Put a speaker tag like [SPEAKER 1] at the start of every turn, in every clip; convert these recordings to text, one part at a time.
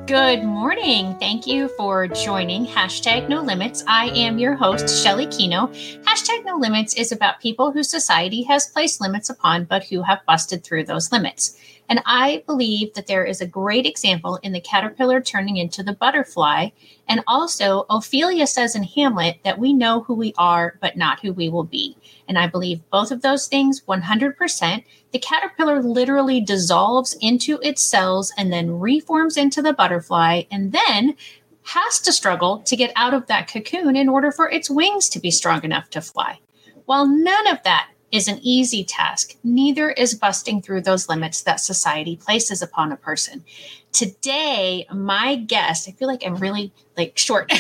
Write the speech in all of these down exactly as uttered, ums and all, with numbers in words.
[SPEAKER 1] Good morning. Thank you for joining Hashtag No Limits. I am your host, Shelly Kino. Hashtag No Limits is about people who society has placed limits upon, but who have busted through those limits. And I believe that there is a great example in the caterpillar turning into the butterfly. And also, Ophelia says in Hamlet that we know who we are, but not who we will be. And I believe both of those things one hundred percent. The caterpillar literally dissolves into its cells and then reforms into the butterfly and then has to struggle to get out of that cocoon in order for its wings to be strong enough to fly. While none of that is an easy task, neither is busting through those limits that society places upon a person. Today, my guest, I feel like I'm really like short.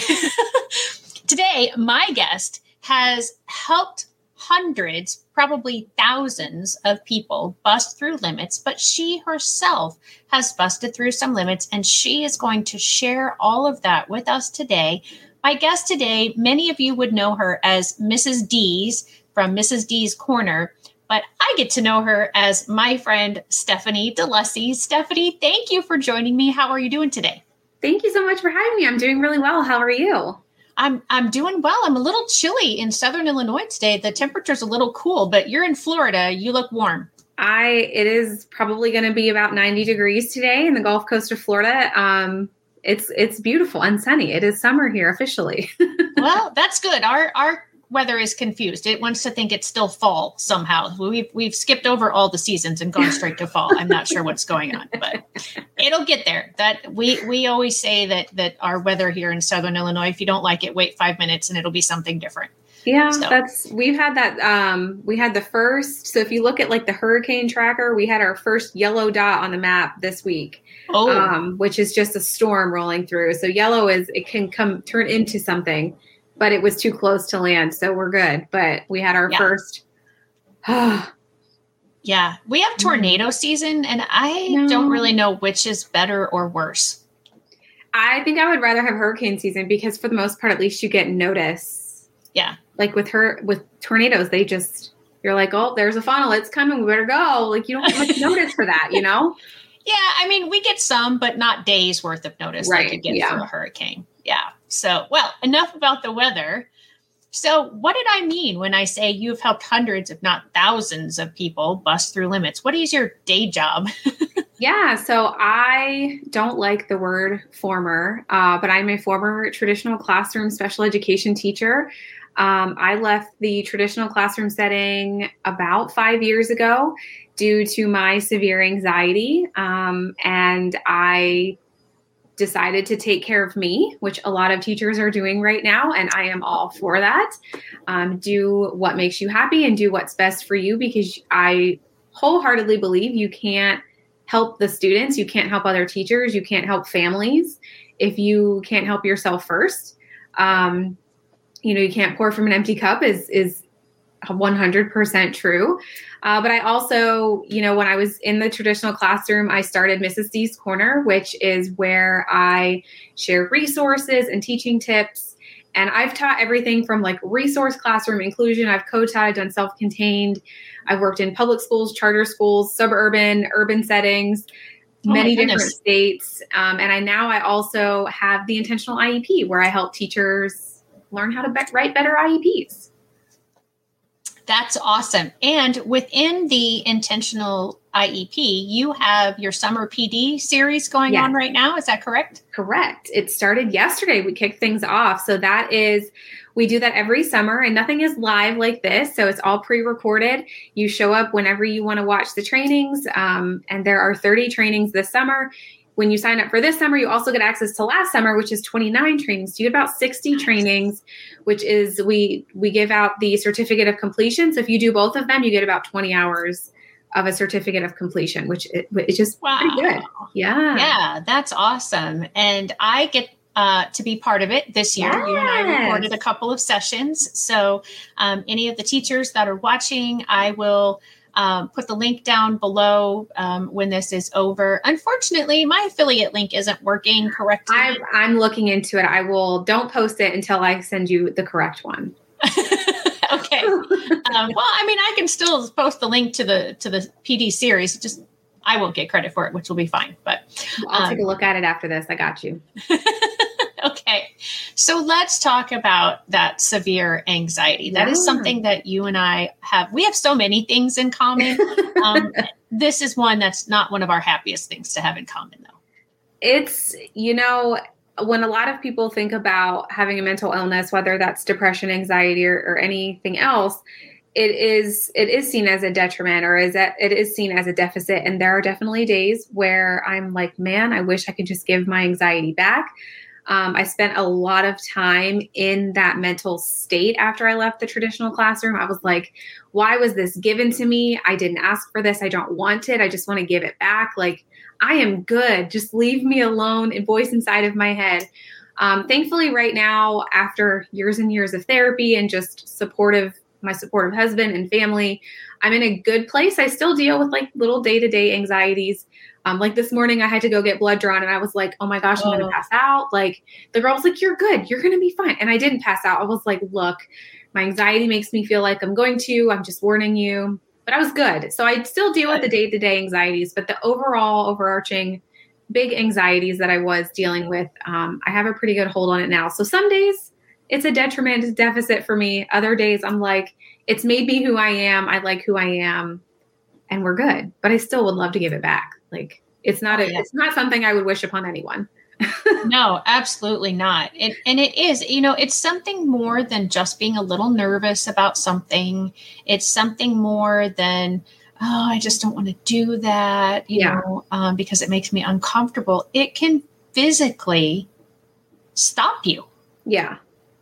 [SPEAKER 1] Today, my guest has helped hundreds, probably thousands of people bust through limits, but she herself has busted through some limits, and she is going to share all of that with us today. My guest today, many of you would know her as Missus D's from Missus D's Corner, but I get to know her as my friend Stephanie DeLussey. Stephanie, thank you for joining me. How are you doing today?
[SPEAKER 2] Thank you so much for having me. I'm doing really well. How are you?
[SPEAKER 1] I'm I'm doing well. I'm a little chilly in Southern Illinois today. The temperature's a little cool, but you're in Florida. You look warm.
[SPEAKER 2] I it is probably going to be about ninety degrees today in the Gulf Coast of Florida. Um, it's it's beautiful and sunny. It is summer here officially.
[SPEAKER 1] Well, that's good. Our our weather is confused. It wants to think it's still fall somehow. We've we've skipped over all the seasons and gone straight to fall. I'm not sure what's going on, but it'll get there. That we we always say that that our weather here in Southern Illinois, if you don't like it, wait five minutes and it'll be something different.
[SPEAKER 2] Yeah,
[SPEAKER 1] so.
[SPEAKER 2] that's we've had that. Um, we had the first. So if you look at like the hurricane tracker, we had our first yellow dot on the map this week,
[SPEAKER 1] oh.
[SPEAKER 2] um, which is just a storm rolling through. So yellow is it can come turn into something. But it was too close to land, so we're good. But we had our
[SPEAKER 1] yeah.
[SPEAKER 2] first.
[SPEAKER 1] yeah, we have tornado season, and I no. don't really know which is better or worse.
[SPEAKER 2] I think I would rather have hurricane season because, for the most part, at least you get notice.
[SPEAKER 1] Yeah,
[SPEAKER 2] like with her with tornadoes, they just you're like, oh, there's a funnel, it's coming, we better go. Like you don't have much notice for that, you know?
[SPEAKER 1] Yeah, I mean, we get some, but not days worth of notice
[SPEAKER 2] right.
[SPEAKER 1] like you get
[SPEAKER 2] yeah.
[SPEAKER 1] from a hurricane. Yeah. So, well, enough about the weather. So what did I mean when I say you've helped hundreds, if not thousands of people bust through limits? What is your day job?
[SPEAKER 2] yeah. So I don't like the word former, uh, but I'm a former traditional classroom special education teacher. Um, I left the traditional classroom setting about five years ago due to my severe anxiety. Um, and I decided to take care of me, which a lot of teachers are doing right now. And I am all for that. Um, do what makes you happy and do what's best for you, because I wholeheartedly believe you can't help the students. You can't help other teachers. You can't help families if you can't help yourself first. Um, you know, you can't pour from an empty cup is, is one hundred percent true. Uh, but I also, you know, when I was in the traditional classroom, I started Missus D's Corner, which is where I share resources and teaching tips. And I've taught everything from like resource classroom inclusion. I've co-taught, I've done self-contained. I've worked in public schools, charter schools, suburban, urban settings,
[SPEAKER 1] oh
[SPEAKER 2] many different states. Um, and I now I also have the intentional I E P where I help teachers learn how to be- write better I E Ps.
[SPEAKER 1] That's awesome. And within the intentional I E P, you have your summer P D series going
[SPEAKER 2] yes.
[SPEAKER 1] on right now. Is that correct?
[SPEAKER 2] Correct. It started yesterday. We kicked things off. So that is, we do that every summer and nothing is live like this. So it's all pre-recorded. You show up whenever you want to watch the trainings. Um, and there are thirty trainings this summer. When you sign up for this summer, you also get access to last summer, which is twenty-nine trainings. So you get about sixty trainings, which is we we give out the certificate of completion. So if you do both of them, you get about twenty hours of a certificate of completion, which it, it's just
[SPEAKER 1] wow.
[SPEAKER 2] pretty good. Yeah.
[SPEAKER 1] Yeah, that's awesome. And I get uh, to be part of it this year.
[SPEAKER 2] Yes.
[SPEAKER 1] You and I recorded a couple of sessions. So um, any of the teachers that are watching, I will Um, put the link down below um, when this is over. Unfortunately, my affiliate link isn't working correctly.
[SPEAKER 2] I'm, I'm looking into it. I will, don't post it until I send you the correct one.
[SPEAKER 1] Okay. um, well, I mean, I can still post the link to the to the P D series. Just I won't get credit for it, which will be fine. But
[SPEAKER 2] I'll um, take a look at it after this. I got you.
[SPEAKER 1] Okay. So let's talk about that severe anxiety. That yeah. is something that you and I have. We have so many things in common. Um, this is one that's not one of our happiest things to have in common, though.
[SPEAKER 2] It's, you know, when a lot of people think about having a mental illness, whether that's depression, anxiety, or, or anything else, it is it is seen as a detriment, or is that it is seen as a deficit. And there are definitely days where I'm like, man, I wish I could just give my anxiety back. Um, I spent a lot of time in that mental state after I left the traditional classroom. I was like, why was this given to me? I didn't ask for this. I don't want it. I just want to give it back. Like, I am good. Just leave me alone. A voice inside of my head. Um, thankfully, right now, after years and years of therapy and just supportive, my supportive husband and family, I'm in a good place. I still deal with like little day-to-day anxieties. Um, like this morning I had to go get blood drawn and I was like, oh my gosh, I'm going to pass out. Like the girl was like, you're good. You're going to be fine. And I didn't pass out. I was like, look, my anxiety makes me feel like I'm going to, I'm just warning you, but I was good. So I still deal with the day-to-day anxieties, but the overall overarching big anxieties that I was dealing with, um, I have a pretty good hold on it now. So some days it's a detriment, it's a deficit for me. Other days I'm like, it's made me who I am. I like who I am and we're good, but I still would love to give it back. Like it's not, a, yeah. it's not something I would wish upon anyone.
[SPEAKER 1] No, absolutely not. It, and it is, you know, it's something more than just being a little nervous about something. It's something more than, oh, I just don't want to do that, you yeah. know, um, because it makes me uncomfortable. It can physically stop you.
[SPEAKER 2] Yeah.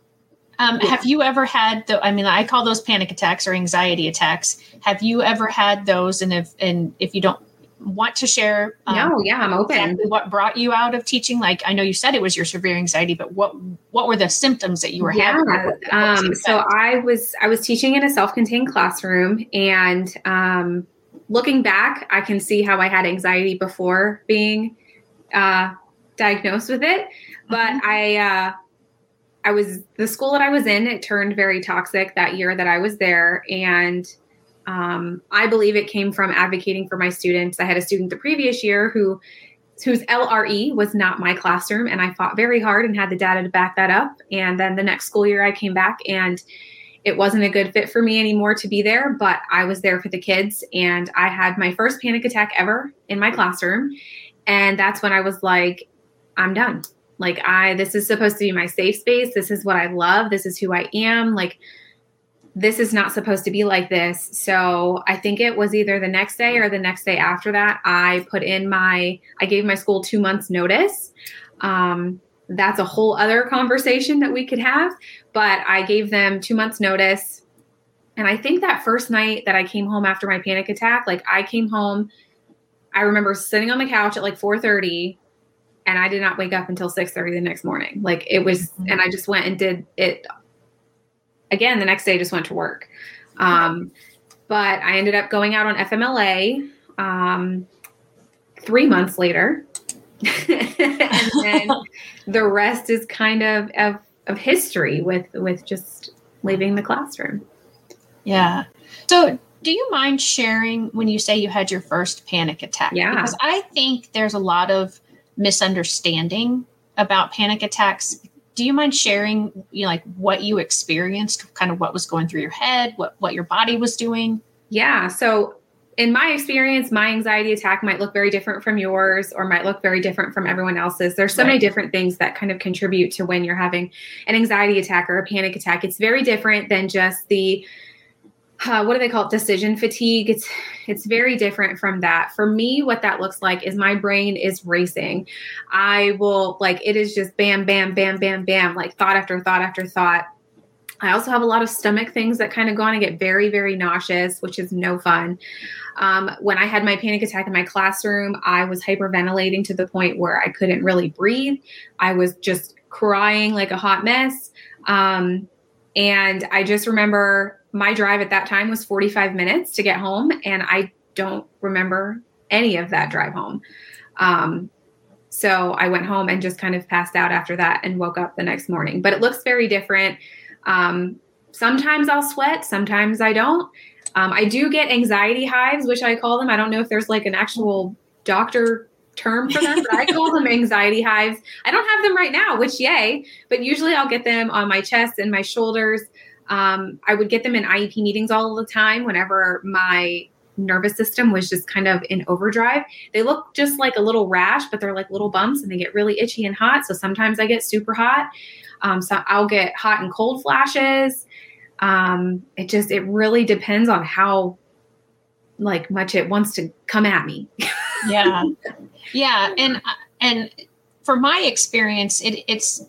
[SPEAKER 1] Um, yeah. Have you ever had the, I mean, I call those panic attacks or anxiety attacks. Have you ever had those? And if, and if you don't want to share,
[SPEAKER 2] um, no, yeah, I'm open.
[SPEAKER 1] Exactly what brought you out of teaching? Like, I know you said it was your severe anxiety, but what, what were the symptoms that you were
[SPEAKER 2] yeah.
[SPEAKER 1] having?
[SPEAKER 2] What, what um, so I was, I was teaching in a self-contained classroom, and, um, looking back, I can see how I had anxiety before being, uh, diagnosed with it. But mm-hmm. I, uh, I was, the school that I was in, it turned very toxic that year that I was there. And um, I believe it came from advocating for my students. I had a student the previous year who, whose L R E was not my classroom. And I fought very hard and had the data to back that up. And then the next school year I came back and it wasn't a good fit for me anymore to be there, but I was there for the kids. And I had my first panic attack ever in my classroom. And that's when I was like, I'm done. Like I, this is supposed to be my safe space. This is what I love. This is who I am. Like, this is not supposed to be like this. So I think it was either the next day or the next day after that, I put in my, I gave my school two months notice. Um, that's a whole other conversation that we could have, but I gave them two months notice. And I think that first night that I came home after my panic attack, like I came home, I remember sitting on the couch at like four thirty. And I did not wake up until six thirty the next morning. Like it was, mm-hmm. and I just went and did it again. The next day I just went to work. Um, but I ended up going out on F M L A um, three months later. And then the rest is kind of, of, of history with, with just leaving the classroom.
[SPEAKER 1] Yeah. So do you mind sharing when you say you had your first panic attack?
[SPEAKER 2] Yeah.
[SPEAKER 1] Because I think there's a lot of misunderstanding about panic attacks. Do you mind sharing, you know, like what you experienced, kind of what was going through your head, what, what your body was doing?
[SPEAKER 2] Yeah. So in my experience, my anxiety attack might look very different from yours or might look very different from everyone else's. There's so right. many different things that kind of contribute to when you're having an anxiety attack or a panic attack. It's very different than just the Uh, what do they call it? Decision fatigue. It's, it's very different from that. For me, what that looks like is my brain is racing. I will like, it is just bam, bam, bam, bam, bam, like thought after thought after thought. I also have a lot of stomach things that kind of go on and get very, very nauseous, which is no fun. Um, when I had my panic attack in my classroom, I was hyperventilating to the point where I couldn't really breathe. I was just crying like a hot mess. Um, and I just remember my drive at that time was forty-five minutes to get home. And I don't remember any of that drive home. Um, so I went home and just kind of passed out after that and woke up the next morning, but it looks very different. Um, sometimes I'll sweat, sometimes I don't. Um, I do get anxiety hives, which I call them. I don't know if there's like an actual doctor term for them, but I call them anxiety hives. I don't have them right now, which yay, but usually I'll get them on my chest and my shoulders. Um, I would get them in I E P meetings all the time whenever my nervous system was just kind of in overdrive. They look just like a little rash, but they're like little bumps and they get really itchy and hot. So sometimes I get super hot. Um, so I'll get hot and cold flashes. Um, it just, it really depends on how like much it wants to come at me.
[SPEAKER 1] Yeah. Yeah. And, and for my experience, it, it's,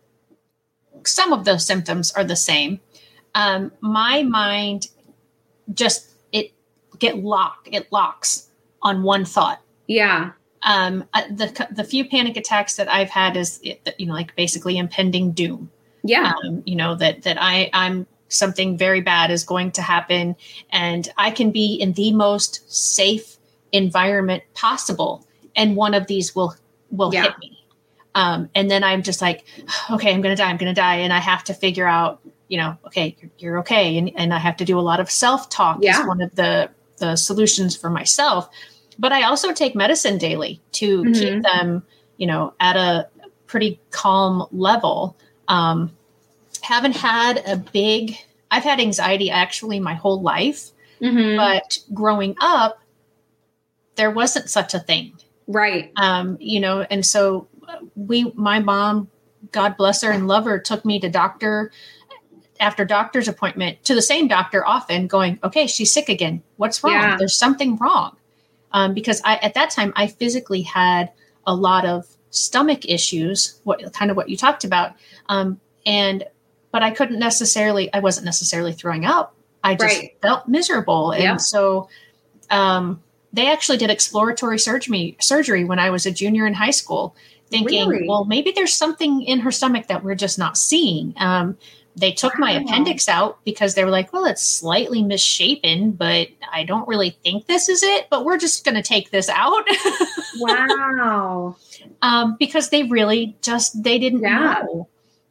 [SPEAKER 1] some of those symptoms are the same. Um, my mind just, it get locked, it locks on one thought.
[SPEAKER 2] Yeah.
[SPEAKER 1] Um, the, the few panic attacks that I've had is, you know, like basically impending doom.
[SPEAKER 2] Yeah.
[SPEAKER 1] Um, you know, that, that I, I'm, something very bad is going to happen, and I can be in the most safe environment possible, and one of these will will
[SPEAKER 2] yeah.
[SPEAKER 1] hit me. Um, and then I'm just like, okay, I'm going to die. I'm going to die. And I have to figure out, you know, okay, you're, you're okay. And, and I have to do a lot of self-talk
[SPEAKER 2] yeah.
[SPEAKER 1] is one of the, the solutions for myself. But I also take medicine daily to mm-hmm. keep them, you know, at a pretty calm level. Um, haven't had a big, I've had anxiety actually my whole life, mm-hmm. but growing up, there wasn't such a thing.
[SPEAKER 2] Right.
[SPEAKER 1] Um, you know, and so we, my mom, God bless her and love her, took me to doctor after doctor's appointment to the same doctor often going, okay, she's sick again. What's wrong? Yeah. There's something wrong. Um, because I, at that time I physically had a lot of stomach issues, what kind of what you talked about. Um, and, but I couldn't necessarily, I wasn't necessarily throwing up. I just right. felt miserable. And yeah. so, um, they actually did exploratory surgery surgery when I was a junior in high school, thinking, really? well, maybe there's something in her stomach that we're just not seeing. Um, they took wow. my appendix out because they were like, well, it's slightly misshapen, but I don't really think this is it, but we're just going to take this out.
[SPEAKER 2] Wow.
[SPEAKER 1] Um, because they really just, they didn't
[SPEAKER 2] yeah.
[SPEAKER 1] know.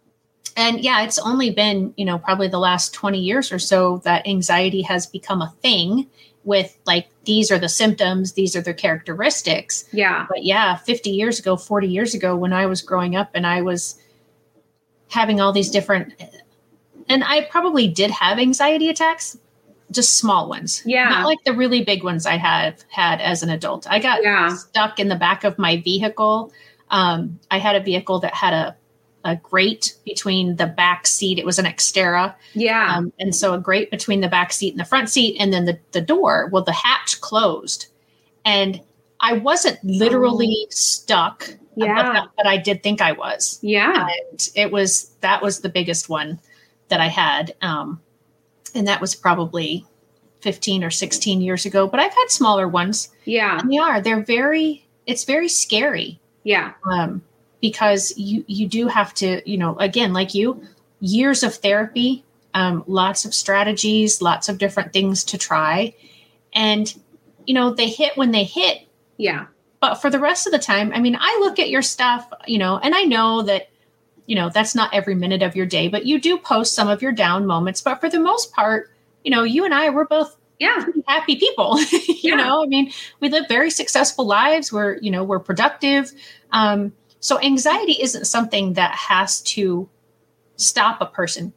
[SPEAKER 1] And yeah, it's only been, you know, probably the last twenty years or so that anxiety has become a thing with like, these are the symptoms, these are the characteristics.
[SPEAKER 2] Yeah.
[SPEAKER 1] But yeah, fifty years ago, forty years ago, when I was growing up and I was having all these different, and I probably did have anxiety attacks, just small ones.
[SPEAKER 2] Yeah.
[SPEAKER 1] Not like the really big ones I have had as an adult. I got
[SPEAKER 2] yeah.
[SPEAKER 1] stuck in the back of my vehicle. Um, I had a vehicle that had a a grate between the back seat. It was an Xterra.
[SPEAKER 2] Yeah.
[SPEAKER 1] Um, and so a grate between the back seat and the front seat, and then the, the door, well, the hatch closed. And I wasn't literally oh. stuck,
[SPEAKER 2] yeah.
[SPEAKER 1] but, but I did think I was.
[SPEAKER 2] Yeah.
[SPEAKER 1] And it was, that was the biggest one that I had. Um, and that was probably fifteen or sixteen years ago, but I've had smaller ones.
[SPEAKER 2] Yeah.
[SPEAKER 1] And they are, they're very, it's very scary.
[SPEAKER 2] Yeah.
[SPEAKER 1] Um, because you, you do have to, you know, again, like you, years of therapy, um, lots of strategies, lots of different things to try. And, you know, they hit when they hit.
[SPEAKER 2] Yeah.
[SPEAKER 1] But for the rest of the time, I mean, I look at your stuff, you know, and I know that, you know, that's not every minute of your day, but you do post some of your down moments. But for the most part, you know, you and I, we're both
[SPEAKER 2] yeah.
[SPEAKER 1] happy people, you yeah. know, I mean, we live very successful lives. We're, you know, we're productive. Um, So anxiety isn't something that has to stop a person,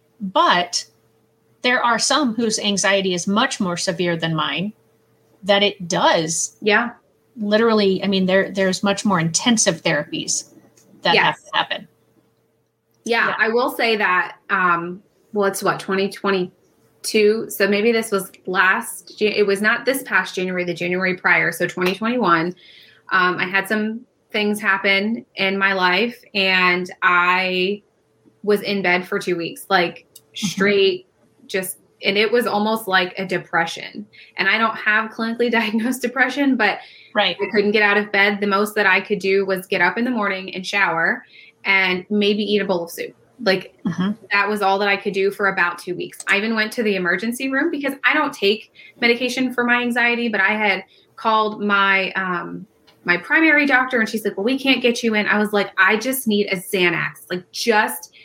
[SPEAKER 1] but there are some whose anxiety is much more severe than mine, that it does.
[SPEAKER 2] Yeah.
[SPEAKER 1] Literally, I mean, there there's much more intensive therapies that
[SPEAKER 2] yes.
[SPEAKER 1] have to happen.
[SPEAKER 2] Yeah, yeah, I will say that, um, well, it's what, twenty twenty-two? So maybe this was last, it was not this past January, the January prior, so twenty twenty-one. Um, I had some things happen in my life and I was in bed for two weeks, like straight, mm-hmm. just, and it was almost like a depression. And I don't have clinically diagnosed depression, but
[SPEAKER 1] right.
[SPEAKER 2] I couldn't get out of bed. The most that I could do was get up in the morning and shower and maybe eat a bowl of soup. Like mm-hmm. that was all that I could do for about two weeks. I even went to the emergency room because I don't take medication for my anxiety, but I had called my, um, my primary doctor and she's like, well, we can't get you in. I was like, I just need a Xanax, like just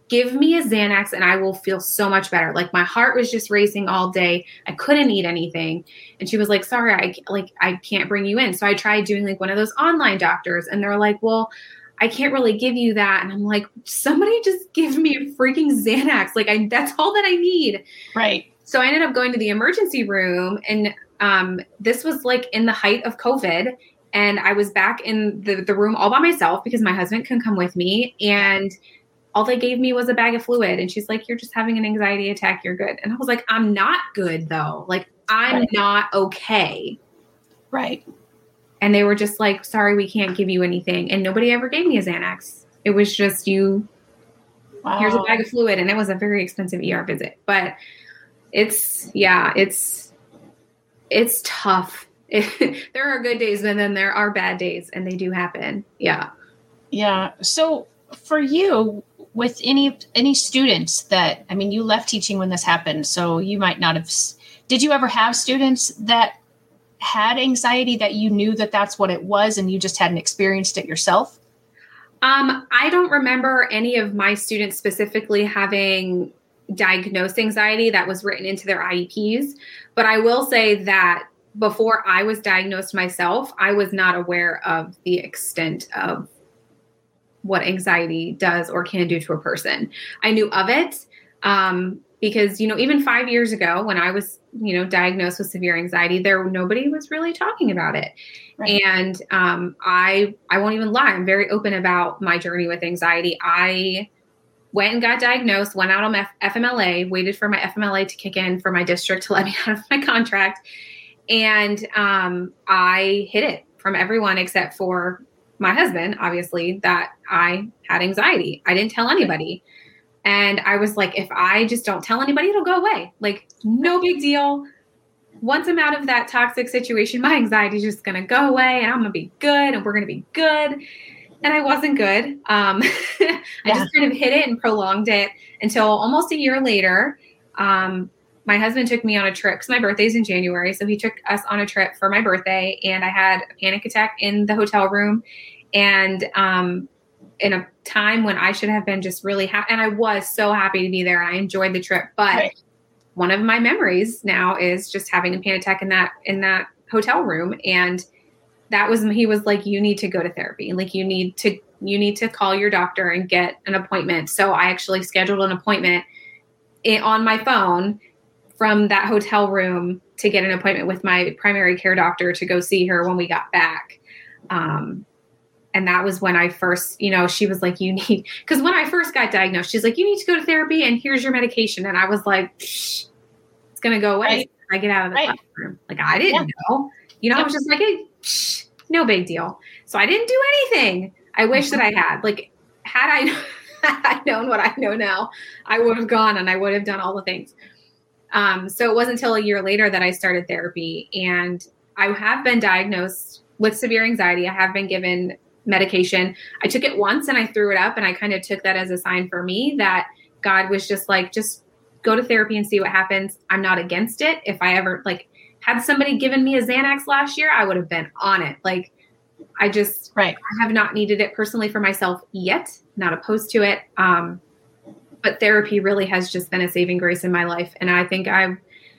[SPEAKER 2] give me a Xanax and I will feel so much better. Like my heart was just racing all day. I couldn't eat anything. And she was like, sorry, I like, I can't bring you in. So I tried doing like one of those online doctors and they're like, well, I can't really give you that. And I'm like, somebody just give me a freaking Xanax. Like I, that's all that I need.
[SPEAKER 1] Right.
[SPEAKER 2] So I ended up going to the emergency room and um, this was like in the height of COVID. And I was back in the, the room all by myself because my husband couldn't come with me. And all they gave me was a bag of fluid. And she's like, you're just having an anxiety attack. You're good. And I was like, I'm not good though. Like, I'm right. not okay.
[SPEAKER 1] Right.
[SPEAKER 2] And they were just like, sorry, we can't give you anything. And nobody ever gave me a Xanax. It was just you, wow. here's a bag of fluid. And it was a very expensive E R visit. But it's, yeah, it's, it's tough. It, there are good days and then there are bad days and they do happen. Yeah.
[SPEAKER 1] Yeah. So for you, with any any students that, I mean, you left teaching when this happened, so you might not have, did you ever have students that had anxiety that you knew that that's what it was and you just hadn't experienced it yourself?
[SPEAKER 2] Um, I don't remember any of my students specifically having diagnosed anxiety that was written into their I E Ps, but I will say that before I was diagnosed myself, I was not aware of the extent of what anxiety does or can do to a person. I knew of it um, because, you know, even five years ago when I was, you know, diagnosed with severe anxiety, there, nobody was really talking about it. Right. And um, I, I won't even lie. I'm very open about my journey with anxiety. I went and got diagnosed, went out on F- FMLA, waited for my F M L A to kick in for my district to let me out of my contract. And um, I hid it from everyone except for my husband, obviously, that I had anxiety. I didn't tell anybody. And I was like, if I just don't tell anybody, it'll go away. Like, no big deal. Once I'm out of that toxic situation, my anxiety is just going to go away and I'm going to be good and we're going to be good. And I wasn't good. Um, I yeah. just kind of hid it and prolonged it until almost a year later. Um, my husband took me on a trip because my birthday's in January. So he took us on a trip for my birthday and I had a panic attack in the hotel room. And um, in a time when I should have been just really happy. And I was so happy to be there. I enjoyed the trip. But right. one of my memories now is just having a panic attack in that, in that hotel room. And that was, he was like, you need to go to therapy. Like you need to, you need to call your doctor and get an appointment. So I actually scheduled an appointment in, on my phone from that hotel room to get an appointment with my primary care doctor to go see her when we got back. Um, and that was when I first, you know, she was like, you need, because when I first got diagnosed, she's like, you need to go to therapy and here's your medication. And I was like, Shh, it's going to go away. Right. I get out of the right. classroom. Like, I didn't yeah. know, you know, yeah. I was just like, hey, shh, no big deal. So I didn't do anything. I wish that I had, like, had I, had I known what I know now, I would have gone and I would have done all the things. Um, so it wasn't until a year later that I started therapy, and I have been diagnosed with severe anxiety. I have been given medication. I took it once and I threw it up, and I kind of took that as a sign for me that God was just like, just go to therapy and see what happens. I'm not against it. If I ever like had somebody given me a Xanax last year, I would have been on it. Like I just,
[SPEAKER 1] right.
[SPEAKER 2] I have not needed it personally for myself yet, not opposed to it. Um, but therapy really has just been a saving grace in my life. And I think I've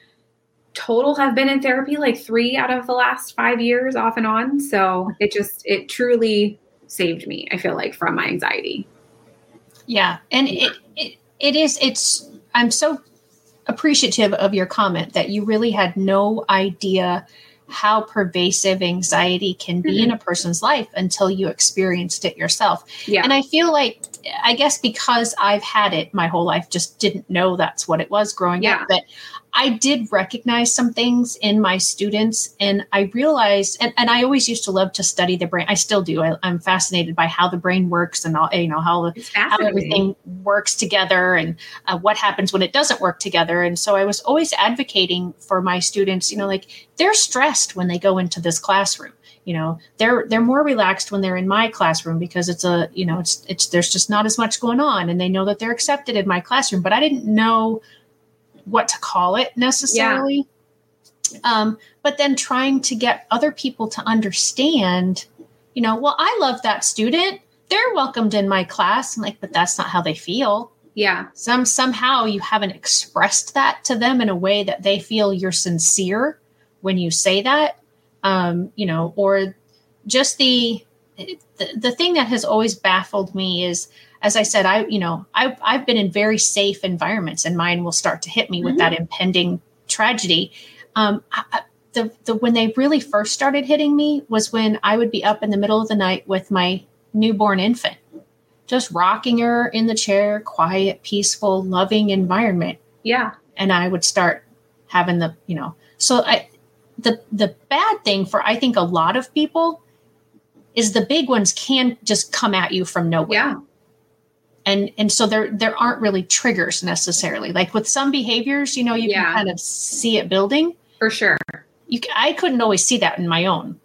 [SPEAKER 2] total have been in therapy like three out of the last five years off and on. So it just, it truly saved me, I feel like, from my anxiety.
[SPEAKER 1] Yeah. And it, it, it is, it's, I'm so appreciative of your comment that you really had no idea how pervasive anxiety can be mm-hmm. in a person's life until you experienced it yourself.
[SPEAKER 2] Yeah.
[SPEAKER 1] And I feel like, I guess because I've had it my whole life, just didn't know that's what it was growing
[SPEAKER 2] yeah.
[SPEAKER 1] up. But I did recognize some things in my students, and I realized, and, and I always used to love to study the brain. I still do. I, I'm fascinated by how the brain works and all, you know, how, the, how everything works together and uh, what happens when it doesn't work together. And so I was always advocating for my students, you know, like they're stressed when they go into this classroom. You know, they're they're more relaxed when they're in my classroom because it's a, you know, it's it's there's just not as much going on, and they know that they're accepted in my classroom. But I didn't know what to call it necessarily. Yeah. Um, but then trying to get other people to understand, you know, well, I love that student. They're welcomed in my class. I'm like, but that's not how they feel.
[SPEAKER 2] Yeah.
[SPEAKER 1] Some, somehow you haven't expressed that to them in a way that they feel you're sincere when you say that, um, you know, or just the, the, the thing that has always baffled me is, as I said, I, you know, I, I've been in very safe environments, and mine will start to hit me mm-hmm. with that impending tragedy. Um, I, the, the, when they really first started hitting me was when I would be up in the middle of the night with my newborn infant, just rocking her in the chair, quiet, peaceful, loving environment.
[SPEAKER 2] Yeah.
[SPEAKER 1] And I would start having the, you know, so I, the, the bad thing for, I think, a lot of people is the big ones can just come at you from nowhere.
[SPEAKER 2] Yeah.
[SPEAKER 1] And, and so there, there aren't really triggers necessarily. Like with some behaviors, you know, you yeah. can kind of see it building.
[SPEAKER 2] For sure.
[SPEAKER 1] You, I couldn't always see that in my own.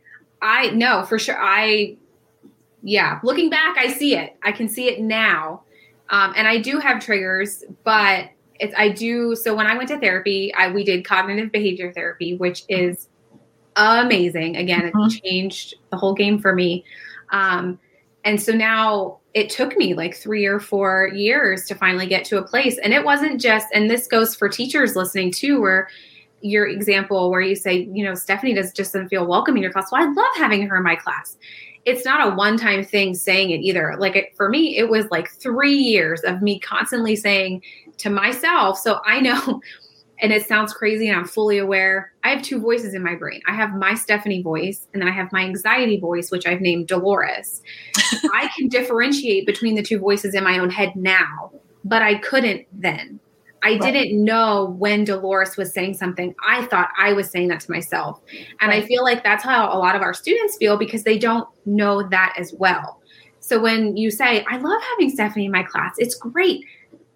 [SPEAKER 2] I know for sure. I, yeah, looking back, I see it. I can see it now. Um, and I do have triggers, but it's, I do. So when I went to therapy, I, we did cognitive behavior therapy, which is amazing. Again, mm-hmm. it changed the whole game for me. Um, and so now it took me like three or four years to finally get to a place. And it wasn't just, and this goes for teachers listening too, where your example where you say, you know, Stephanie does just doesn't feel welcome in your class. Well, I love having her in my class. It's not a one-time thing saying it either. Like it, for me, it was like three years of me constantly saying to myself. So I know, and it sounds crazy and I'm fully aware, I have two voices in my brain. I have my Stephanie voice, and then I have my anxiety voice, which I've named Dolores. I can differentiate between the two voices in my own head now, but I couldn't then. I right. didn't know when Dolores was saying something. I thought I was saying that to myself. And right. I feel like that's how a lot of our students feel because they don't know that as well. So when you say, I love having Stephanie in my class, it's great.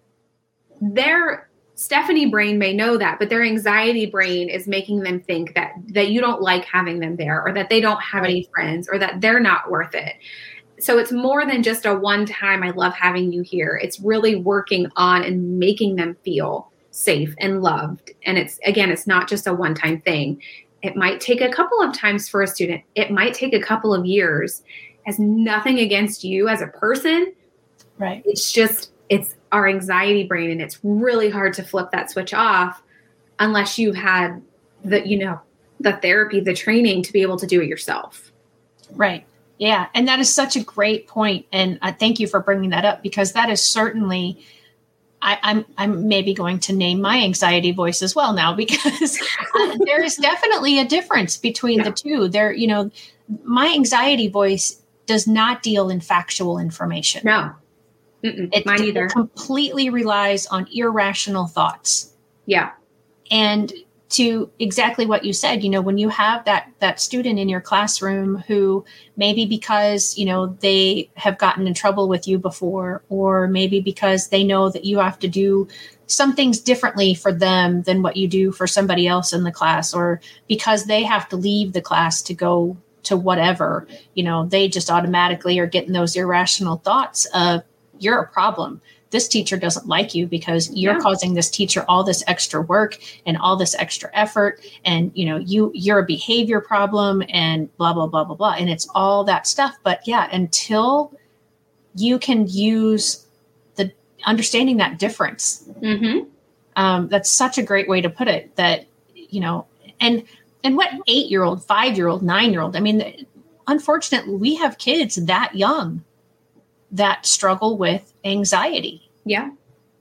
[SPEAKER 2] Their Stephanie brain may know that, but their anxiety brain is making them think that, that you don't like having them there, or that they don't have right. any friends, or that they're not worth it. So it's more than just a one time, I love having you here. It's really working on and making them feel safe and loved. And it's, again, it's not just a one time thing. It might take a couple of times for a student. It might take a couple of years. It has nothing against you as a person.
[SPEAKER 1] Right.
[SPEAKER 2] It's just, it's our anxiety brain. And it's really hard to flip that switch off unless you've had the, you know, the therapy, the training to be able to do it yourself.
[SPEAKER 1] Right. Yeah. And that is such a great point. And I thank you for bringing that up, because that is certainly, I, I'm, I'm maybe going to name my anxiety voice as well now, because there is definitely a difference between yeah. the two. There, you know, my anxiety voice does not deal in factual information.
[SPEAKER 2] No,
[SPEAKER 1] it,
[SPEAKER 2] mine either.
[SPEAKER 1] It completely relies on irrational thoughts.
[SPEAKER 2] Yeah.
[SPEAKER 1] And to exactly what you said, you know, when you have that, that student in your classroom who maybe because, you know, they have gotten in trouble with you before, or maybe because they know that you have to do some things differently for them than what you do for somebody else in the class, or because they have to leave the class to go to whatever, you know, they just automatically are getting those irrational thoughts of, you're a problem. This teacher doesn't like you because you're yeah. causing this teacher all this extra work and all this extra effort. And, you know, you, you're a behavior problem and blah, blah, blah, blah, blah. And it's all that stuff. But yeah, until you can use the understanding that difference,
[SPEAKER 2] mm-hmm.
[SPEAKER 1] um, that's such a great way to put it, that, you know, and, and what eight-year-old, five-year-old, nine-year-old, I mean, unfortunately, we have kids that young that struggle with anxiety.
[SPEAKER 2] Yeah.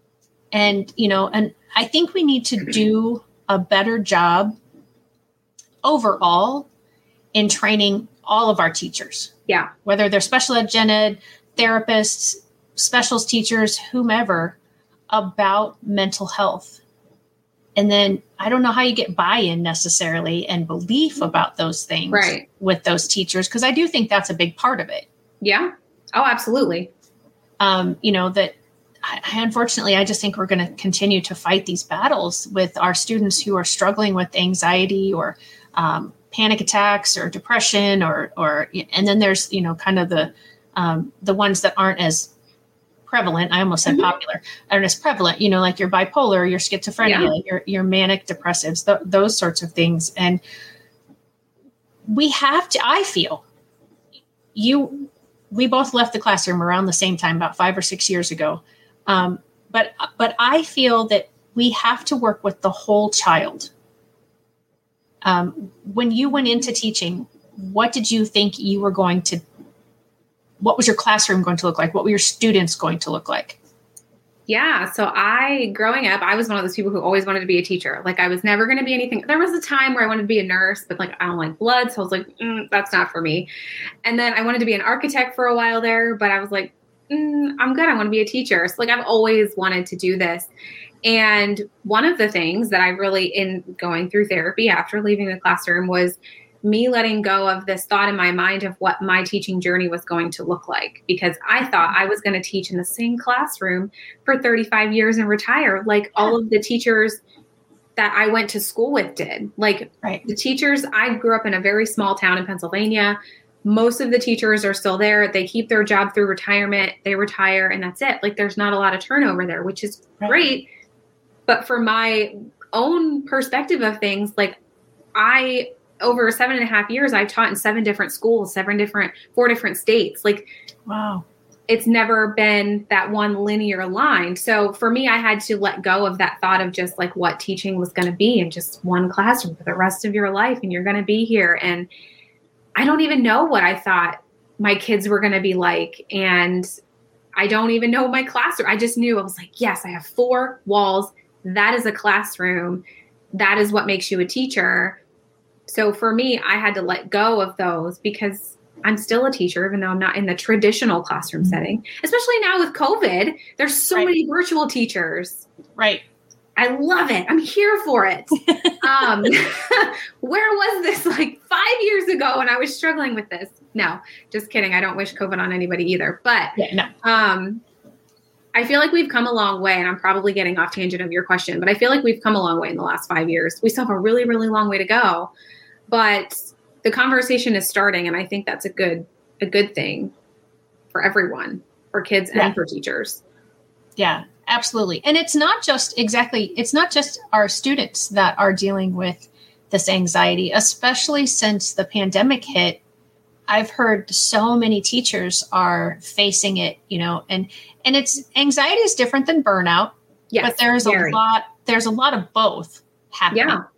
[SPEAKER 1] And, you know, and I think we need to do a better job overall in training all of our teachers.
[SPEAKER 2] Yeah.
[SPEAKER 1] Whether they're special ed, gen ed, therapists, specials teachers, whomever, about mental health. And then I don't know how you get buy-in necessarily and belief about those things
[SPEAKER 2] right.
[SPEAKER 1] with those teachers, because I do think that's a big part of it.
[SPEAKER 2] Yeah. Oh, absolutely.
[SPEAKER 1] Um, you know, that I, I unfortunately, I just think we're going to continue to fight these battles with our students who are struggling with anxiety or um, panic attacks or depression, or, or, and then there's, you know, kind of the, um, the ones that aren't as prevalent. I almost said mm-hmm. popular, aren't as prevalent, you know, like your bipolar, your schizophrenia, yeah. your, your manic depressives, th- those sorts of things. And we have to, I feel you, we both left the classroom around the same time, about five or six years ago. Um, but, but I feel that we have to work with the whole child. Um, when you went into teaching, what did you think you were going to, what was your classroom going to look like? What were your students going to look like?
[SPEAKER 2] Yeah. So I, growing up, I was one of those people who always wanted to be a teacher. Like I was never going to be anything. There was a time where I wanted to be a nurse, but like, I don't like blood. So I was like, mm, that's not for me. And then I wanted to be an architect for a while there, but I was like, mm, I'm good. I want to be a teacher. So like, I've always wanted to do this. And one of the things that I really, in going through therapy after leaving the classroom, was me letting go of this thought in my mind of what my teaching journey was going to look like, because I thought I was going to teach in the same classroom for thirty-five years and retire, like all of the teachers that I went to school with did. Like
[SPEAKER 1] right.
[SPEAKER 2] The teachers, I grew up in a very small town in Pennsylvania. Most of the teachers are still there. They keep their job through retirement. They retire and that's it. Like there's not a lot of turnover there, which is right. great. But for my own perspective of things, like I, over seven and a half years, I've taught in seven different schools, seven different, four different states. Like,
[SPEAKER 1] wow,
[SPEAKER 2] it's never been that one linear line. So for me, I had to let go of that thought of just like what teaching was going to be in just one classroom for the rest of your life. And you're going to be here. And I don't even know what I thought my kids were going to be like. And I don't even know my classroom. I just knew, I was like, yes, I have four walls. That is a classroom. That is what makes you a teacher. So for me, I had to let go of those because I'm still a teacher, even though I'm not in the traditional classroom setting, especially now with COVID. There's so
[SPEAKER 1] right.
[SPEAKER 2] many virtual teachers.
[SPEAKER 1] Right.
[SPEAKER 2] I love it. I'm here for it. um, where was this like five years ago when I was struggling with this? No, just kidding. I don't wish COVID on anybody either. But
[SPEAKER 1] yeah, no.
[SPEAKER 2] um, I feel like we've come a long way, and I'm probably getting off tangent of your question, but I feel like we've come a long way in the last five years. We still have a really, really long way to go, but the conversation is starting, and I think that's a good, a good thing for everyone, for kids
[SPEAKER 1] yeah.
[SPEAKER 2] and for teachers.
[SPEAKER 1] Yeah, absolutely. And it's not just exactly, it's not just our students that are dealing with this anxiety, especially since the pandemic hit. I've heard so many teachers are facing it, you know, and, and it's anxiety is different than burnout,
[SPEAKER 2] yes,
[SPEAKER 1] but there's
[SPEAKER 2] very.
[SPEAKER 1] a lot, there's a lot of both happening.
[SPEAKER 2] Yeah.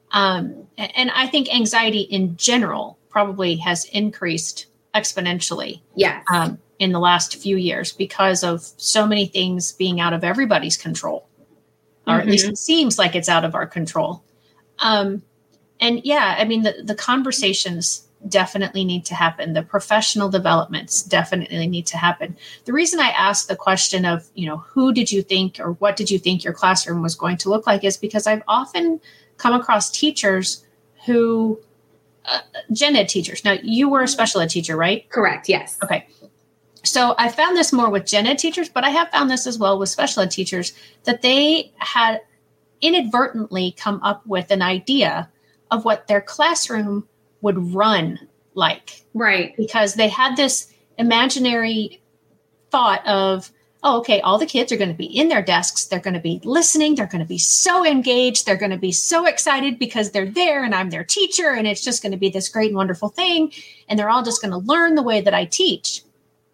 [SPEAKER 1] Um, and I think anxiety in general probably has increased exponentially
[SPEAKER 2] yes.
[SPEAKER 1] um, in the last few years because of so many things being out of everybody's control, or mm-hmm. at least it seems like it's out of our control. Um, and yeah, I mean, the, the conversations definitely need to happen. The professional developments definitely need to happen. The reason I asked the question of, you know, who did you think or what did you think your classroom was going to look like is because I've often come across teachers who, uh, gen ed teachers. Now, you were a special ed teacher, right?
[SPEAKER 2] Correct. Yes.
[SPEAKER 1] Okay. So I found this more with gen ed teachers, but I have found this as well with special ed teachers, that they had inadvertently come up with an idea of what their classroom would run like.
[SPEAKER 2] Right.
[SPEAKER 1] Because they had this imaginary thought of, oh, okay, all the kids are going to be in their desks. They're going to be listening. They're going to be so engaged. They're going to be so excited because they're there and I'm their teacher. And it's just going to be this great and wonderful thing. And they're all just going to learn the way that I teach.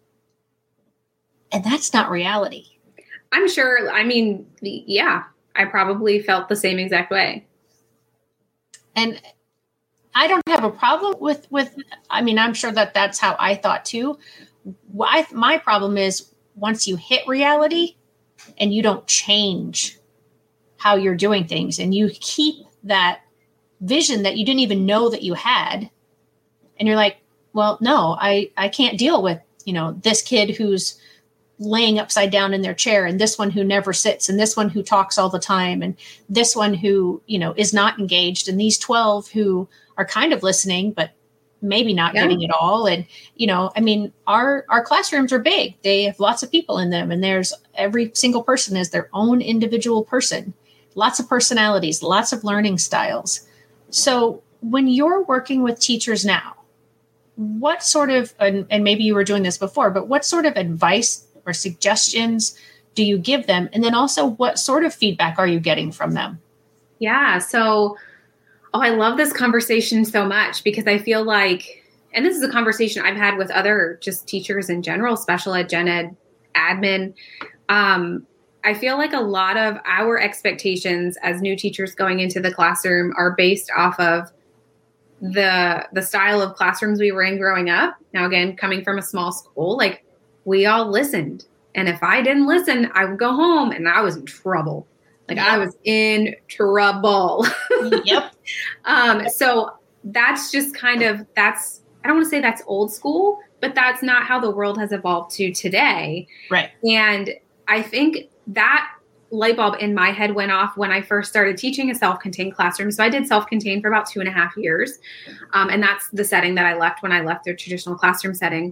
[SPEAKER 1] And that's not reality.
[SPEAKER 2] I'm sure. I mean, yeah, I probably felt the same exact way.
[SPEAKER 1] And I don't have a problem with, with, I mean, I'm sure that that's how I thought too. I, my problem is once you hit reality and you don't change how you're doing things and you keep that vision that you didn't even know that you had. And you're like, well, no, I, I can't deal with, you know, this kid who's laying upside down in their chair and this one who never sits and this one who talks all the time and this one who, you know, is not engaged and these twelve who are kind of listening, but maybe not yeah. getting it all. And, you know, I mean, our, our classrooms are big. They have lots of people in them and there's every single person is their own individual person, lots of personalities, lots of learning styles. So when you're working with teachers now, what sort of, and, and maybe you were doing this before, but what sort of advice or suggestions do you give them? And then also what sort of feedback are you getting from them?
[SPEAKER 2] Yeah. So, oh, I love this conversation so much because I feel like, and this is a conversation I've had with other just teachers in general, special ed, gen ed, admin, Um, I feel like a lot of our expectations as new teachers going into the classroom are based off of the the style of classrooms we were in growing up. Now, again, coming from a small school, like we all listened. And if I didn't listen, I would go home and I was in trouble. Like yep. I was in trouble.
[SPEAKER 1] Yep.
[SPEAKER 2] Um, so that's just kind of, that's, I don't want to say that's old school, but that's not how the world has evolved to today.
[SPEAKER 1] Right.
[SPEAKER 2] And I think that light bulb in my head went off when I first started teaching a self-contained classroom. So I did self-contained for about two and a half years. Um, and that's the setting that I left when I left the traditional classroom setting.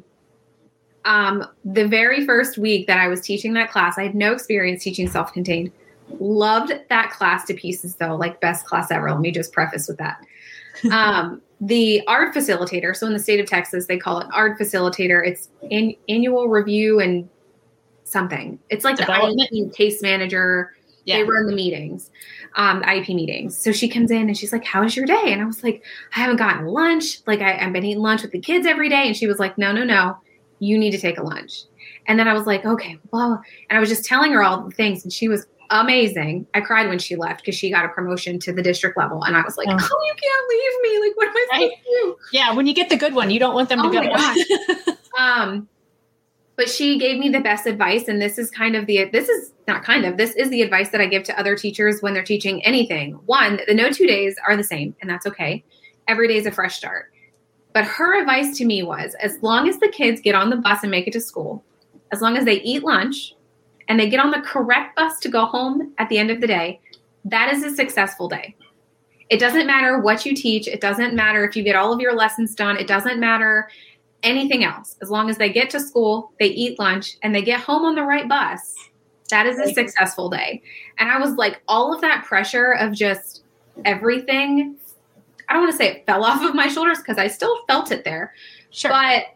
[SPEAKER 2] Um, the very first week that I was teaching that class, I had no experience teaching self-contained. Loved that class to pieces though, like best class ever. Let me just preface with that. Um, the art facilitator. So in the state of Texas, they call it art facilitator. It's an annual review and something. It's like the I E P case manager. Yeah. They run the meetings, um, the I E P meetings. So she comes in and she's like, how's your day? And I was like, I haven't gotten lunch. Like I, I've been eating lunch with the kids every day. And she was like, no, no, no, you need to take a lunch. And then I was like, okay, well, and I was just telling her all the things and she was amazing. I cried when she left because she got a promotion to the district level. And I was like, oh, oh you can't leave me. Like, what am I
[SPEAKER 1] right?
[SPEAKER 2] supposed to do?
[SPEAKER 1] Yeah. When you get the good one, you don't want them to
[SPEAKER 2] oh
[SPEAKER 1] go.
[SPEAKER 2] My gosh. um, But she gave me the best advice. And this is kind of the, this is not kind of, this is the advice that I give to other teachers when they're teaching anything. One, the no two days are the same, and that's okay. Every day is a fresh start. But her advice to me was, as long as the kids get on the bus and make it to school, as long as they eat lunch and they get on the correct bus to go home at the end of the day, that is a successful day. It doesn't matter what you teach. It doesn't matter if you get all of your lessons done. It doesn't matter anything else. As long as they get to school, they eat lunch, and they get home on the right bus, that is a successful day. And I was like, all of that pressure of just everything, I don't want to say it fell off of my shoulders because I still felt it there.
[SPEAKER 1] Sure.
[SPEAKER 2] But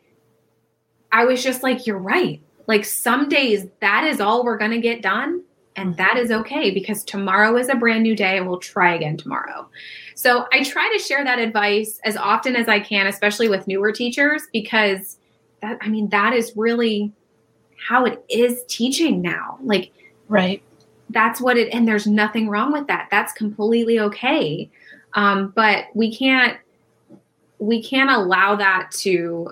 [SPEAKER 2] I was just like, you're right. Like some days that is all we're going to get done. And that is okay because tomorrow is a brand new day and we'll try again tomorrow. So I try to share that advice as often as I can, especially with newer teachers, because that, I mean, that is really how it is teaching now. Like,
[SPEAKER 1] right.
[SPEAKER 2] That's what it, and there's nothing wrong with that. That's completely okay. Um, but we can't, we can't allow that to,